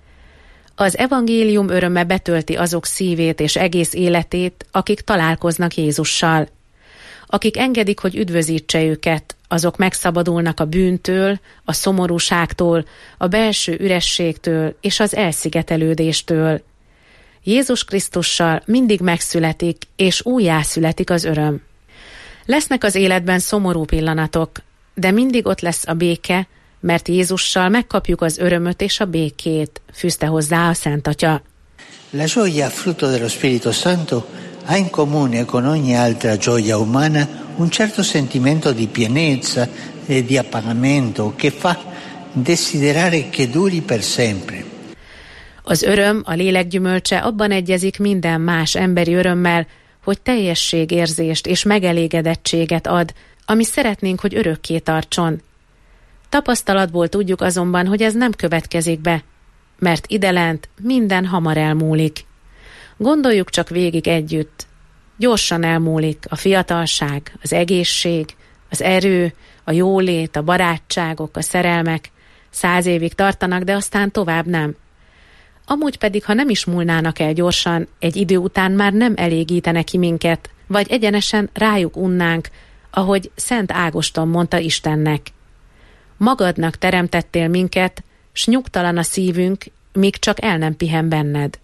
Az evangélium öröme betölti azok szívét és egész életét, akik találkoznak Jézussal. Akik engedik, hogy üdvözítse őket, azok megszabadulnak a bűntől, a szomorúságtól, a belső ürességtől és az elszigetelődéstől. Jézus Krisztussal mindig megszületik és újjászületik az öröm. Lesznek az életben szomorú pillanatok, de mindig ott lesz a béke, mert Jézussal megkapjuk az örömöt és a békét, fűzte hozzá a Szent Atya. La gioia frutto dello Spirito Santo ha in comune con ogni altra gioia umana un certo sentimento di pienezza e di appagamento che fa desiderare che duri per sempre. Az öröm, a lélek gyümölcse abban egyezik minden más emberi örömmel, hogy teljességérzést és megelégedettséget ad, ami szeretnénk, hogy örökké tartson. Tapasztalatból tudjuk azonban, hogy ez nem következik be, mert idelent minden hamar elmúlik. Gondoljuk csak végig együtt. Gyorsan elmúlik a fiatalság, az egészség, az erő, a jólét, a barátságok, a szerelmek. 100 évig tartanak, de aztán tovább nem. Amúgy pedig, ha nem is múlnának el gyorsan, egy idő után már nem elégítene ki minket, vagy egyenesen rájuk unnánk, ahogy Szent Ágoston mondta Istennek. Magadnak teremtettél minket, s nyugtalan a szívünk, míg csak el nem pihen benned.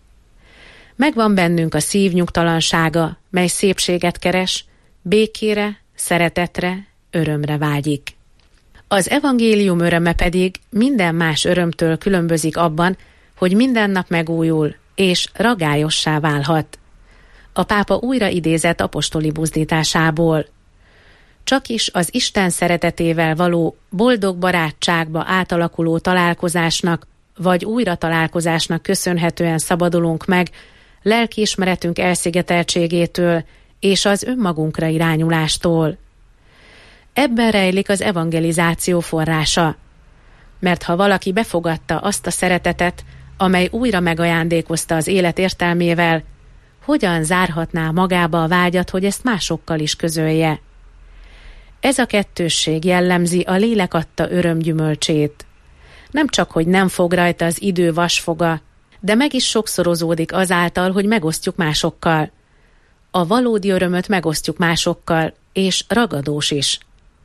Megvan bennünk a szív nyugtalansága, mely szépséget keres, békére, szeretetre, örömre vágyik. Az evangélium öröme pedig minden más örömtől különbözik abban, hogy minden nap megújul, és ragályossá válhat. A pápa újra idézett apostoli buzdításából. Csakis az Isten szeretetével való boldog barátságba átalakuló találkozásnak, vagy újra találkozásnak köszönhetően szabadulunk meg lelkiismeretünk elszigeteltségétől és az önmagunkra irányulástól. Ebben rejlik az evangelizáció forrása. Mert ha valaki befogadta azt a szeretetet, amely újra megajándékozta az élet értelmével, hogyan zárhatná magába a vágyat, hogy ezt másokkal is közölje? Ez a kettősség jellemzi a lélek adta öröm gyümölcsét. Nem csak, hogy nem fog rajta az idő vasfoga, de meg is sokszorozódik azáltal, hogy megosztjuk másokkal. A valódi örömöt megosztjuk másokkal, és ragadós is.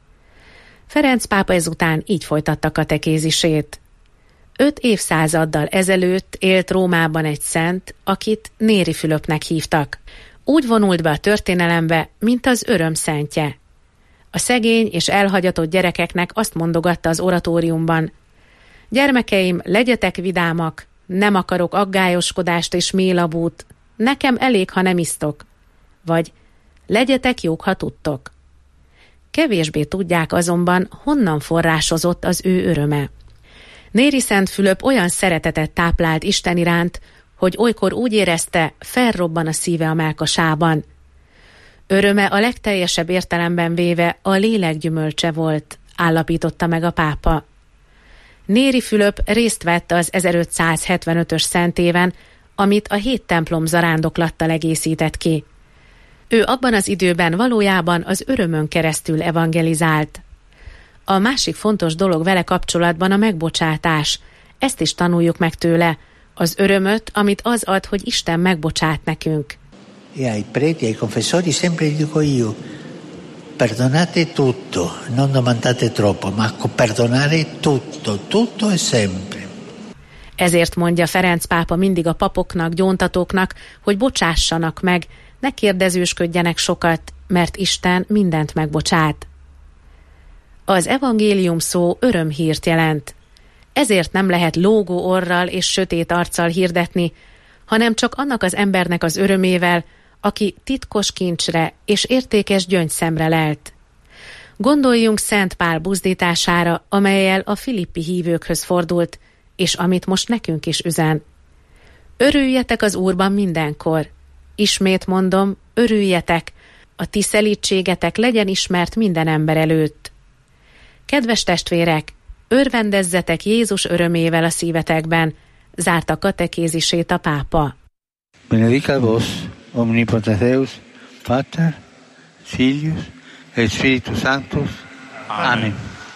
Ferenc pápa ezután így folytatta katekézisét. 5 évszázaddal ezelőtt élt Rómában egy szent, akit Néri Fülöpnek hívtak. Úgy vonult be a történelembe, mint az öröm szentje. A szegény és elhagyatott gyerekeknek azt mondogatta az oratóriumban: gyermekeim, legyetek vidámak, nem akarok aggályoskodást és mélabút, nekem elég, ha nem isztok. Vagy legyetek jók, ha tudtok. Kevésbé tudják azonban, honnan forrásozott az ő öröme. Néri Szent Fülöp olyan szeretetet táplált Isten iránt, hogy olykor úgy érezte, felrobban a szíve a mellkasában. Öröme a legteljesebb értelemben véve a lélek gyümölcse volt, állapította meg a pápa. Néri Fülöp részt vett az 1575-ös szentéven, amit a 7 templom zarándoklattal egészített ki. Ő abban az időben valójában az örömön keresztül evangelizált. A másik fontos dolog vele kapcsolatban a megbocsátás. Ezt is tanuljuk meg tőle, az örömöt, amit az ad, hogy Isten megbocsát nekünk. E ai preti, ai confessori sempre dico io: perdonate tutto, non domandate troppo, ma perdonare tutto, tutto e sempre. Ezért mondja Ferenc pápa mindig a papoknak, gyóntatóknak, hogy bocsássanak meg, ne kérdezősködjenek sokat, mert Isten mindent megbocsát. Az evangélium szó örömhírt jelent. Ezért nem lehet lógó orral és sötét arccal hirdetni, hanem csak annak az embernek az örömével, aki titkos kincsre és értékes gyöngyszemre lelt. Gondoljunk Szent Pál buzdítására, amellyel a filippi hívőkhöz fordult, és amit most nekünk is üzen. Örüljetek az Úrban mindenkor. Ismét mondom, örüljetek, a ti szelídségetek legyen ismert minden ember előtt. Kedves testvérek, örvendezzetek Jézus örömével a szívetekben, zárta katekézisét a pápa. Benedicat vos, omnipotens Deus, Pater, Filius, et Spiritus Sanctus. Amen.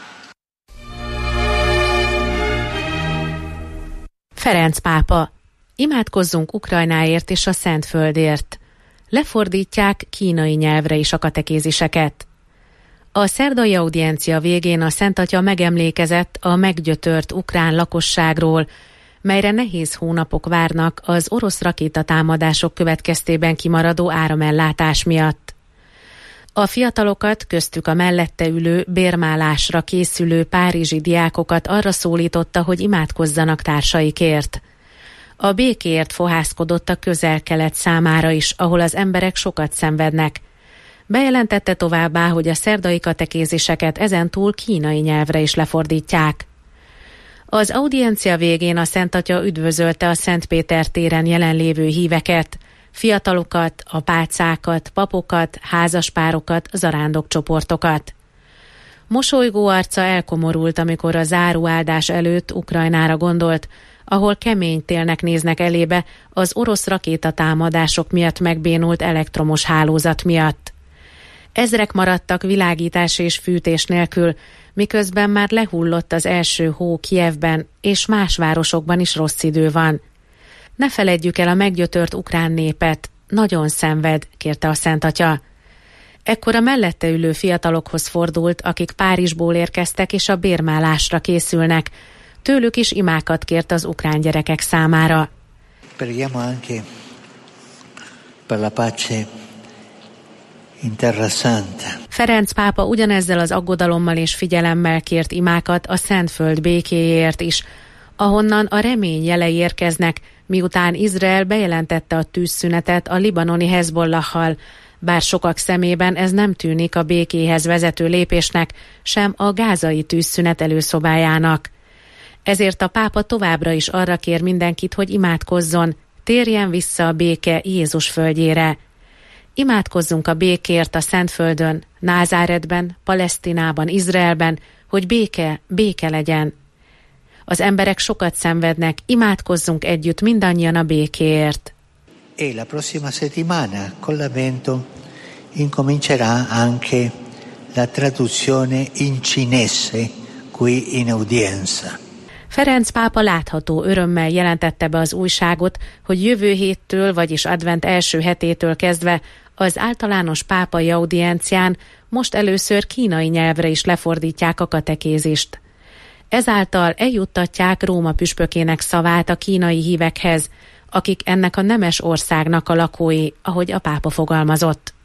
Ferenc pápa, imádkozzunk Ukrajnáért és a Szentföldért. Lefordítják kínai nyelvre is a katekéziseket. A szerdai audiencia végén a Szent Atya megemlékezett a meggyötört ukrán lakosságról, melyre nehéz hónapok várnak az orosz rakétatámadások következtében kimaradó áramellátás miatt. A fiatalokat, köztük a mellette ülő, bérmálásra készülő párizsi diákokat arra szólította, hogy imádkozzanak társaikért. A békéért fohászkodott a Közel-Kelet számára is, ahol az emberek sokat szenvednek. Bejelentette továbbá, hogy a szerdai katekéziseket ezentúl kínai nyelvre is lefordítják. Az audiencia végén a Szent Atya üdvözölte a Szent Péter téren jelenlévő híveket, fiatalokat, apácákat, papokat, házaspárokat, zarándokcsoportokat. Mosolygó arca elkomorult, amikor a záróáldás előtt Ukrajnára gondolt, ahol kemény télnek néznek elébe az orosz rakétatámadások miatt megbénult elektromos hálózat miatt. Ezrek maradtak világítás és fűtés nélkül, miközben már lehullott az első hó Kijevben, és más városokban is rossz idő van. Ne feledjük el a meggyötört ukrán népet, nagyon szenved, kérte a Szent Atya. Ekkor a mellette ülő fiatalokhoz fordult, akik Párizsból érkeztek és a bérmálásra készülnek. Tőlük is imákat kért az ukrán gyerekek számára. Preghiamo anche per la pace in Terra Santa. Ferenc pápa ugyanezzel az aggodalommal és figyelemmel kért imákat a Szentföld békéjéért is, ahonnan a remény jelei érkeznek, miután Izrael bejelentette a tűzszünetet a libanoni Hezbollahhal, bár sokak szemében ez nem tűnik a békéhez vezető lépésnek, sem a gázai tűzszünet előszobájának. Ezért a pápa továbbra is arra kér mindenkit, hogy imádkozzon, térjen vissza a béke Jézus földjére. Imádkozzunk a békért a Szentföldön, Názáretben, Palesztinában, Izraelben, hogy béke legyen. Az emberek sokat szenvednek, imádkozzunk együtt mindannyian a békéért. E la prossima settimana con l'Avvento incomincerà anche la traduzione in cinese qui in udienza. Ferenc pápa látható örömmel jelentette be az újságot, hogy jövő héttől, vagyis advent első hetétől kezdve az általános pápai audiencián most először kínai nyelvre is lefordítják a katekézist. Ezáltal eljuttatják Róma püspökének szavát a kínai hívekhez, akik ennek a nemes országnak a lakói, ahogy a pápa fogalmazott.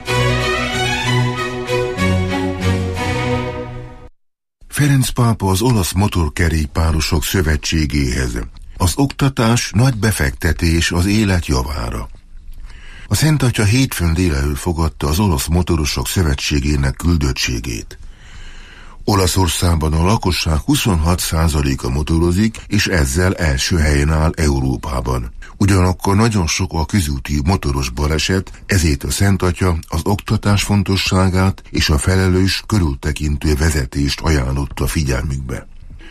Ferenc pápa az olasz motorkerékpárosok szövetségéhez. Az oktatás nagy befektetés az élet javára. A Szent Atya hétfőn délelőtt fogadta az olasz motorosok szövetségének küldöttségét. Olaszországban a lakosság 26%-a motorozik, és ezzel első helyen áll Európában. Ugyanakkor nagyon sok a közúti motoros baleset, ezért a Szent Atya az oktatás fontosságát és a felelős, körültekintő vezetést ajánlotta figyelmükbe.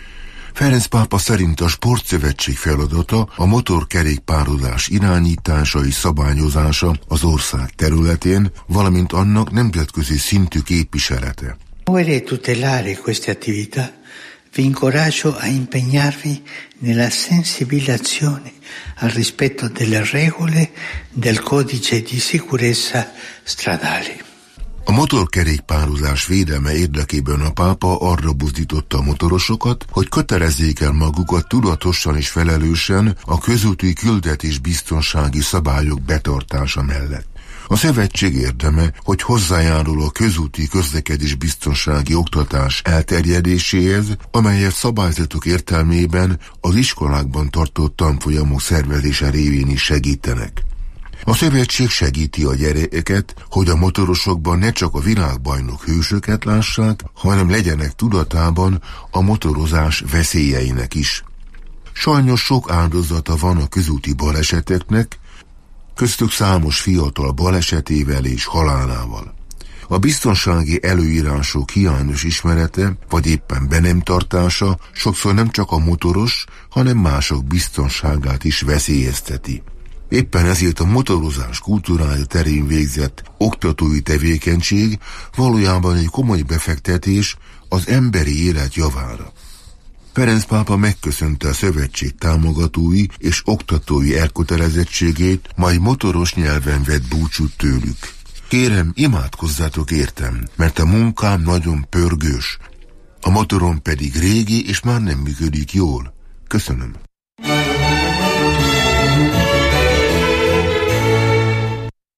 Ferenc pápa szerint a sportszövetség feladata a motorkerékpározás irányítása és szabályozása az ország területén, valamint annak nemzetközi szintű képviselete. Vuole tutelare queste attività, vi incoraggio a impegnarvi nella sensibilizzazione al rispetto delle regole del codice di sicurezza stradale. A motorkerékpározás védelme érdekében a pápa arra buzdította a motorosokat, hogy kötelezzék el magukat tudatosan és felelősen a közúti küldetés biztonsági szabályok betartása mellett. A szövetség érdeme, hogy hozzájárul a közúti közlekedés biztonsági oktatás elterjedéséhez, amelyet szabályzatok értelmében az iskolákban tartott tanfolyamok szervezése révén is segítenek. A szövetség segíti a gyerekeket, hogy a motorosokban ne csak a világbajnok hősöket lássák, hanem legyenek tudatában a motorozás veszélyeinek is. Sajnos sok áldozata van a közúti baleseteknek, köztük számos fiatal balesetével és halálával. A biztonsági előírások hiányos ismerete, vagy éppen be nem tartása sokszor nem csak a motoros, hanem mások biztonságát is veszélyezteti. Éppen ezért a motorozás kultúrája terén végzett oktatói tevékenység valójában egy komoly befektetés az emberi élet javára. Ferenc pápa megköszönte a szövetség támogatói és oktatói elkötelezettségét, majd motoros nyelven vett búcsút tőlük. Kérem, imádkozzátok értem, mert a munkám nagyon pörgős, a motorom pedig régi és már nem működik jól. Köszönöm.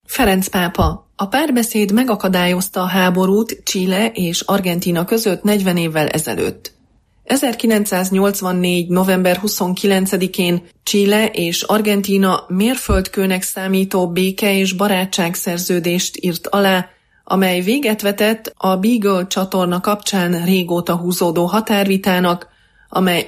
Ferenc pápa. A párbeszéd megakadályozta a háborút Chile és Argentína között 40 évvel ezelőtt. 1984. november 29-én Chile és Argentína mérföldkőnek számító béke- és barátságszerződést írt alá, amely véget vetett a Beagle csatorna kapcsán régóta húzódó határvitának, amely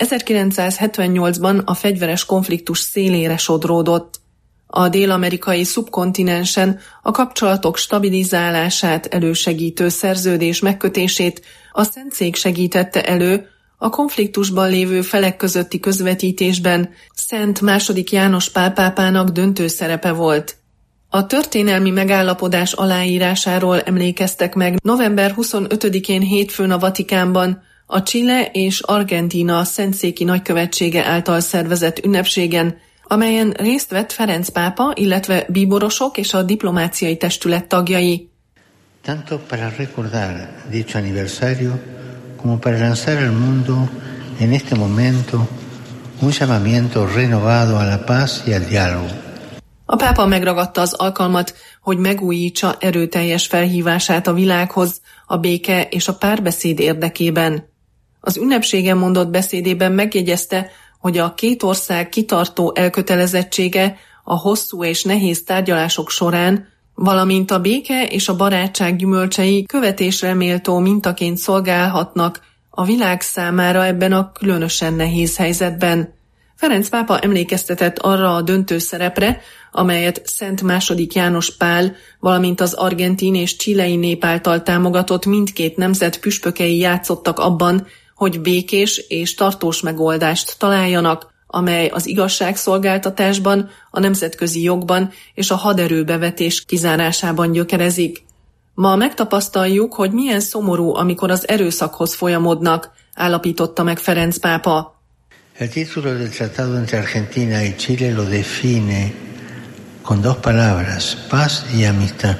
1978-ban a fegyveres konfliktus szélére sodródott. A dél-amerikai szubkontinensen a kapcsolatok stabilizálását elősegítő szerződés megkötését a Szentszék segítette elő, a konfliktusban lévő felek közötti közvetítésben Szent II. János Pál pápának döntő szerepe volt. A történelmi megállapodás aláírásáról emlékeztek meg november 25-én hétfőn a Vatikánban, a Chile és Argentína szentszéki nagykövetsége által szervezett ünnepségen, amelyen részt vett Ferenc pápa, illetve bíborosok és a diplomáciai testület tagjai. Tanto para recordar dicho aniversario, como para lanzar al mundo en este momento un llamamiento renovado a la paz y al diálogo. A pápa megragadta az alkalmat, hogy megújítsa erőteljes felhívását a világhoz a béke és a párbeszéd érdekében. Az ünnepségen mondott beszédében megjegyezte, hogy a két ország kitartó elkötelezettsége a hosszú és nehéz tárgyalások során, valamint a béke és a barátság gyümölcsei követésre méltó mintaként szolgálhatnak a világ számára ebben a különösen nehéz helyzetben. Ferenc pápa emlékeztetett arra a döntő szerepre, amelyet Szent II. János Pál, valamint az argentin és chilei nép által támogatott mindkét nemzet püspökei játszottak abban, hogy békés és tartós megoldást találjanak, amely az igazságszolgáltatásban, a nemzetközi jogban és a haderőbevetés kizárásában gyökerezik. Ma megtapasztaljuk, hogy milyen szomorú, amikor az erőszakhoz folyamodnak, állapította meg Ferenc pápa. El título del tratado entre Argentina y Chile lo define con dos palabras, paz y amistad.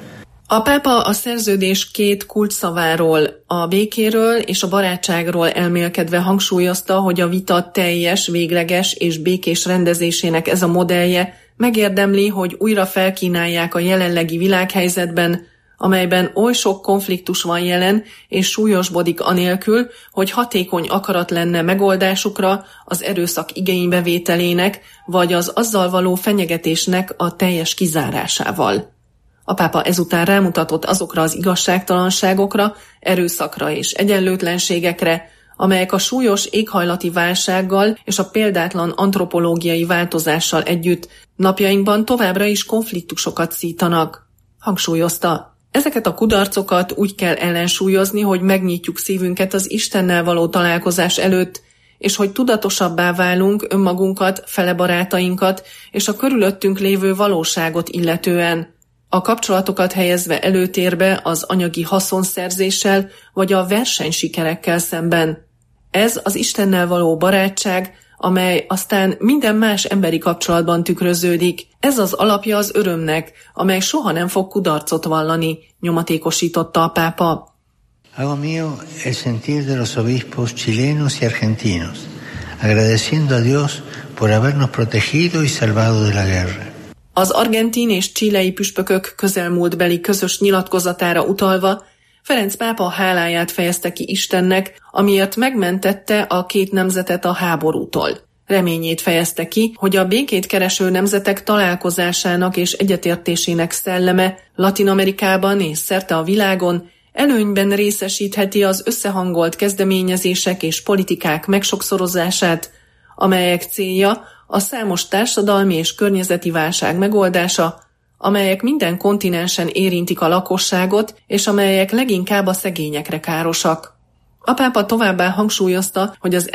A pápa a szerződés két kulcsszaváról, a békéről és a barátságról elmélkedve hangsúlyozta, hogy a vita teljes, végleges és békés rendezésének ez a modellje megérdemli, hogy újra felkínálják a jelenlegi világhelyzetben, amelyben oly sok konfliktus van jelen és súlyosbodik anélkül, hogy hatékony akarat lenne megoldásukra, az erőszak igénybevételének vagy az azzal való fenyegetésnek a teljes kizárásával. A pápa ezután rámutatott azokra az igazságtalanságokra, erőszakra és egyenlőtlenségekre, amelyek a súlyos éghajlati válsággal és a példátlan antropológiai változással együtt napjainkban továbbra is konfliktusokat szítanak. Hangsúlyozta, ezeket a kudarcokat úgy kell ellensúlyozni, hogy megnyitjuk szívünket az Istennel való találkozás előtt, és hogy tudatosabbá válunk önmagunkat, fele barátainkat és a körülöttünk lévő valóságot illetően. A kapcsolatokat helyezve előtérbe az anyagi haszonszerzéssel vagy a versenysikerekkel szemben. Ez az Istennel való barátság, amely aztán minden más emberi kapcsolatban tükröződik. Ez az alapja az örömnek, amely soha nem fog kudarcot vallani, nyomatékosította a pápa. Hago mío el sentir de los obispos chilenos y argentinos, agradeciendo a Dios por habernos protegido y salvado de la guerra. Az argentin és chilei püspökök közelmúltbeli közös nyilatkozatára utalva Ferenc pápa háláját fejezte ki Istennek, amiért megmentette a két nemzetet a háborútól. Reményét fejezte ki, hogy a békét kereső nemzetek találkozásának és egyetértésének szelleme Latin-Amerikában és szerte a világon előnyben részesítheti az összehangolt kezdeményezések és politikák megsokszorozását, amelyek célja a számos társadalmi és környezeti válság megoldása, amelyek minden kontinensen érintik a lakosságot, és amelyek leginkább a szegényekre károsak. A pápa továbbá hangsúlyozta, hogy az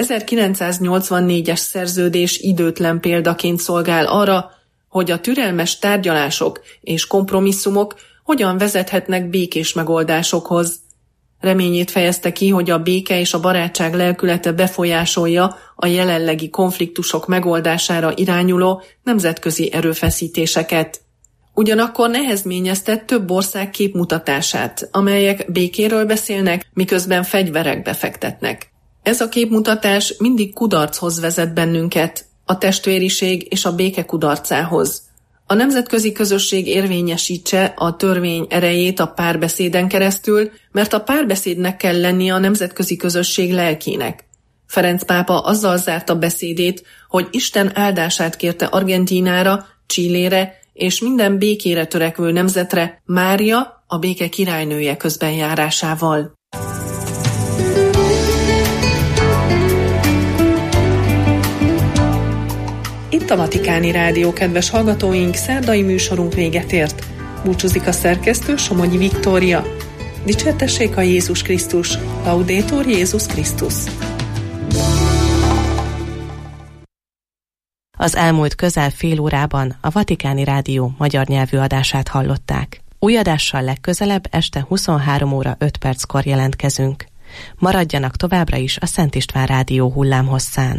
1984-es szerződés időtlen példaként szolgál arra, hogy a türelmes tárgyalások és kompromisszumok hogyan vezethetnek békés megoldásokhoz. Reményét fejezte ki, hogy a béke és a barátság lelkülete befolyásolja a jelenlegi konfliktusok megoldására irányuló nemzetközi erőfeszítéseket. Ugyanakkor nehezményezte több ország képmutatását, amelyek békéről beszélnek, miközben fegyverekbe fektetnek. Ez a képmutatás mindig kudarchoz vezet bennünket, a testvériség és a béke kudarcához. A nemzetközi közösség érvényesítse a törvény erejét a párbeszéden keresztül, mert a párbeszédnek kell lennie a nemzetközi közösség lelkének. Ferenc pápa azzal zárta beszédét, hogy Isten áldását kérte Argentínára, Chilére és minden békére törekvő nemzetre Mária, a béke királynője közbenjárásával. Itt a Vatikáni Rádió, kedves hallgatóink, szerdai műsorunk véget ért. Búcsúzik a szerkesztő, Somogyi Viktória. Dicsértessék a Jézus Krisztus, Laudetur Jézus Krisztus. Az elmúlt közel fél órában a Vatikáni Rádió magyar nyelvű adását hallották. Új adással legközelebb este 23 óra 5 perckor jelentkezünk. Maradjanak továbbra is a Szent István Rádió hullámhosszán.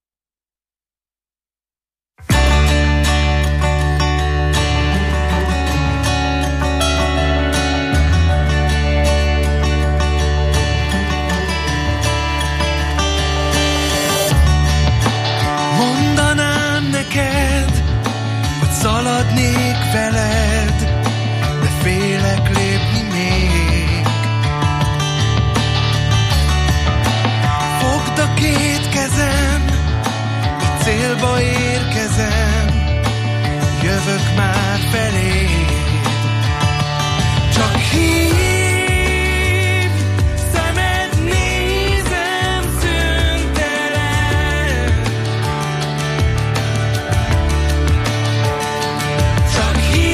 Szaladnék veled, de félek lépni még. Fogd a két kezem, így célba érkezem, jövök már feléd. Csak hívj, szemed nézem szüntelen. Csak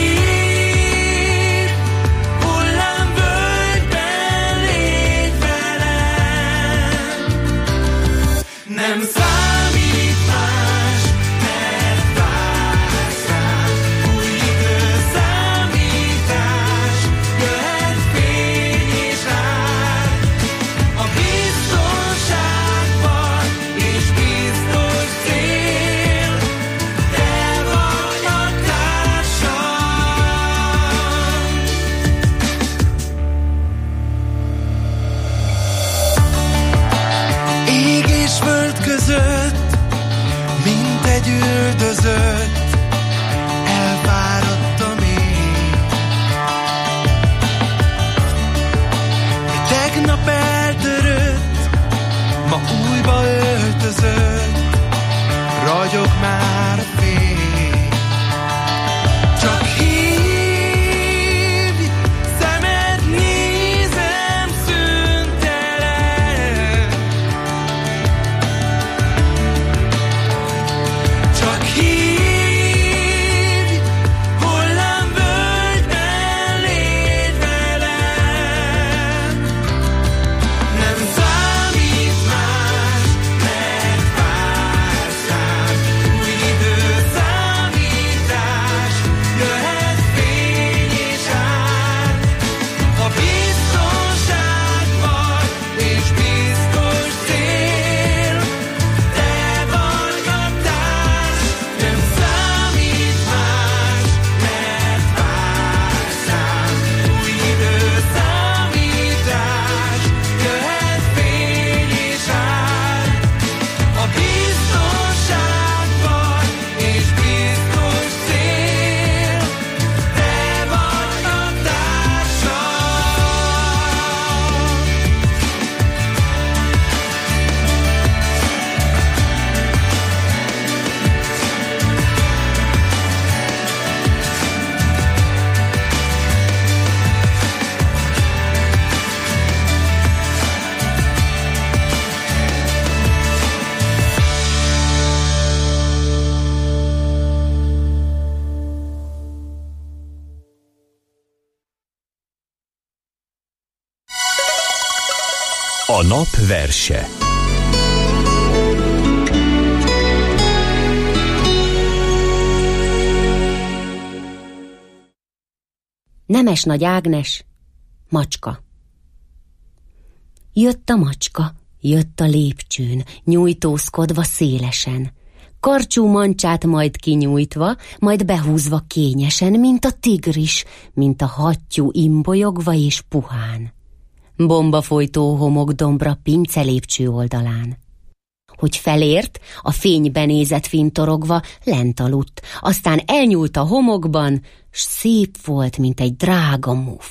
hívj, hullámvölgyben légy velem. Nem számít más, mert vársz rám. Új időszámítás, jöhet fény és ár. A biztonságban és biztos cél, te vagy a társam. Ég és föld között, mint egy üldözött, elfáradtam én. Mi tegnap eltörött, ma újba öltözött, ragyog már a fény. Csak hívj, szemed nézem szüntelen. Csak hívj, hullámvölgyben légy velem. Nem számít más, mert vársz rám. Új időszámítás, jöhet fény és ár. A biztonság vagy, és biztos cél, te vagy a társ. Nem számít más, mert vársz rám. Új időszámítás, jöhet fény és ár. A biztonság vagy, és biztos cél, te vagy a társam. A nap verse. Nemesnagy Ágnes, macska. Jött a macska, jött a lépcsőn, nyújtózkodva szélesen, karcsú mancsát majd kinyújtva, majd behúzva kényesen, mint a tigris, mint a hattyú imbolyogva és puhán. Bombafolytó homokdombra pince lépcső oldalán. hogy felért, a fényben nézett fintorogva, lent aludt, aztán elnyúlt a homokban, s szép volt, mint egy drága muff.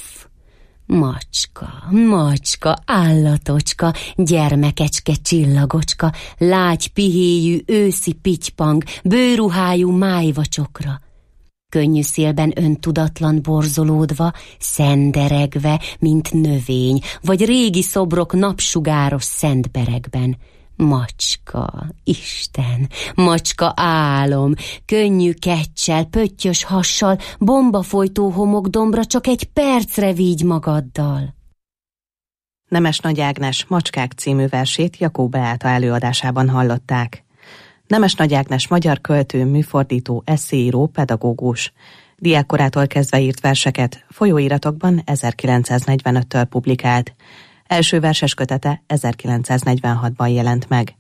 Macska, állatocska, gyermekecske, csillagocska, lágy pihéjű, őszi pitypang, bőruhájú májvacsokra. Könnyű szélben öntudatlan borzolódva, szenderegve, mint növény, vagy régi szobrok napsugáros szentberegben. Macska, Isten, macska álom, könnyű keccsel, pöttyös hassal, bombafolytó homokdombra, csak egy percre vigy magaddal. Nemes Nagy Ágnes Macskák című versét Jakó Beáta előadásában hallották. Nemes Nagy Ágnes magyar költő, műfordító, esszéíró, pedagógus. Diákkorától kezdve írt verseket, folyóiratokban 1945-től publikált. Első verses kötete 1946-ban jelent meg.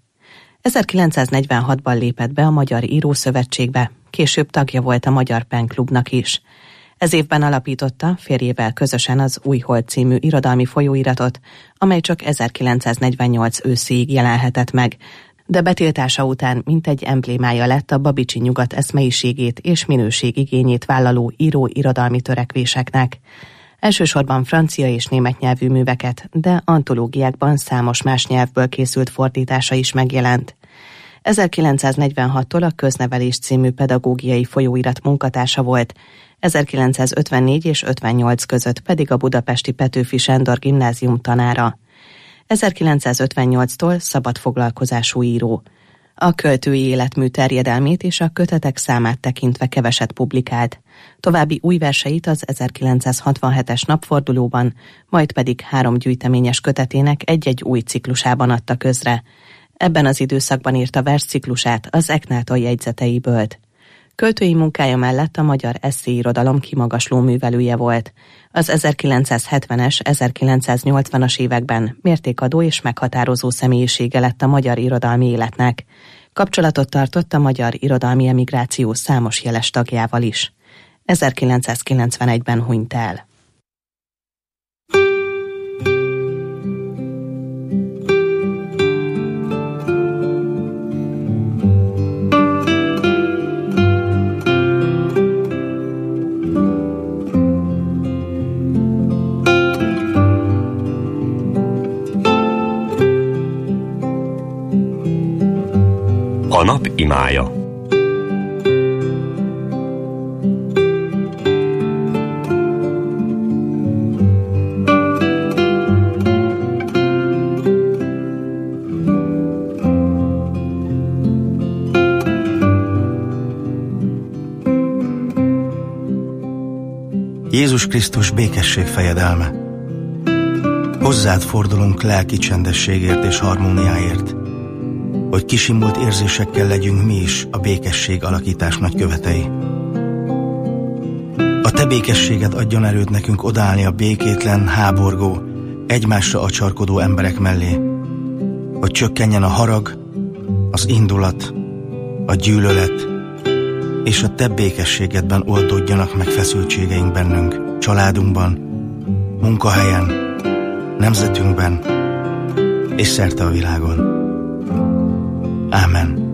1946-ban lépett be a Magyar Írószövetségbe, később tagja volt a Magyar Pen Klubnak is. Ez évben alapította férjével közösen az Újhold című irodalmi folyóiratot, amely csak 1948 őszéig jelenhetett meg, de betiltása után mintegy emblémája lett a babicsi nyugat eszmeiségét és minőségigényét vállaló író-irodalmi törekvéseknek. Elsősorban francia és német nyelvű műveket, de antológiákban számos más nyelvből készült fordítása is megjelent. 1946-tól a Köznevelés című pedagógiai folyóirat munkatársa volt, 1954 és 58 között pedig a budapesti Petőfi Sándor Gimnázium tanára. 1958-tól szabadfoglalkozású író. A költői életmű terjedelmét és a kötetek számát tekintve keveset publikált. További új verseit az 1967-es napfordulóban, majd pedig 3 gyűjteményes kötetének egy-egy új ciklusában adta közre. Ebben az időszakban írta versciklusát az Eknáton jegyzeteiből. Költői munkája mellett a magyar esszéirodalom kimagasló művelője volt. Az 1970-es, 1980-as években mértékadó és meghatározó személyisége lett a magyar irodalmi életnek. Kapcsolatot tartott a magyar irodalmi emigráció számos jeles tagjával is. 1991-ben hunyt el. A nap imája. Jézus Krisztus békesség fejedelme. Hozzád fordulunk lelki csendességért és harmóniáért, hogy kisimult érzésekkel legyünk mi is a békesség alakítás nagykövetei. A te békességed adjon erőt nekünk odaállni a békétlen, háborgó, egymásra acsarkodó emberek mellé, hogy csökkenjen a harag, az indulat, a gyűlölet, és a te békességedben oldódjanak meg feszültségeink bennünk, családunkban, munkahelyen, nemzetünkben és szerte a világon. Ámen.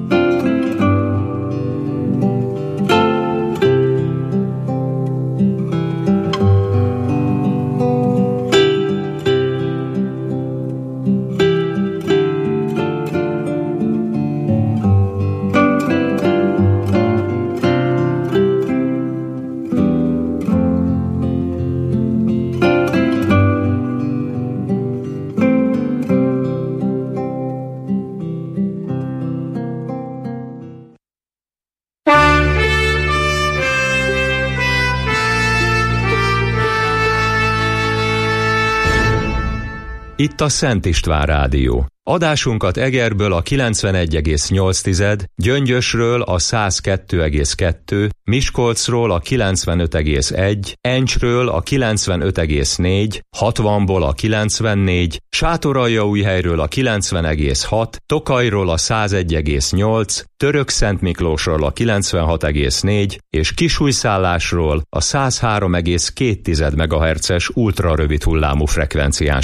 Itt a Szent István Rádió. Adásunkat Egerből a 91,8, Gyöngyösről a 102,2, Miskolcról a 95,1, Encsről a 95,4, 60-ból a 94, Sátoraljaújhelyről a 90,6, Tokajról a 101,8, Törökszentmiklósról a 96,4 és Kisújszállásról a 103,2 MHz-es ultrarövid hullámú frekvencián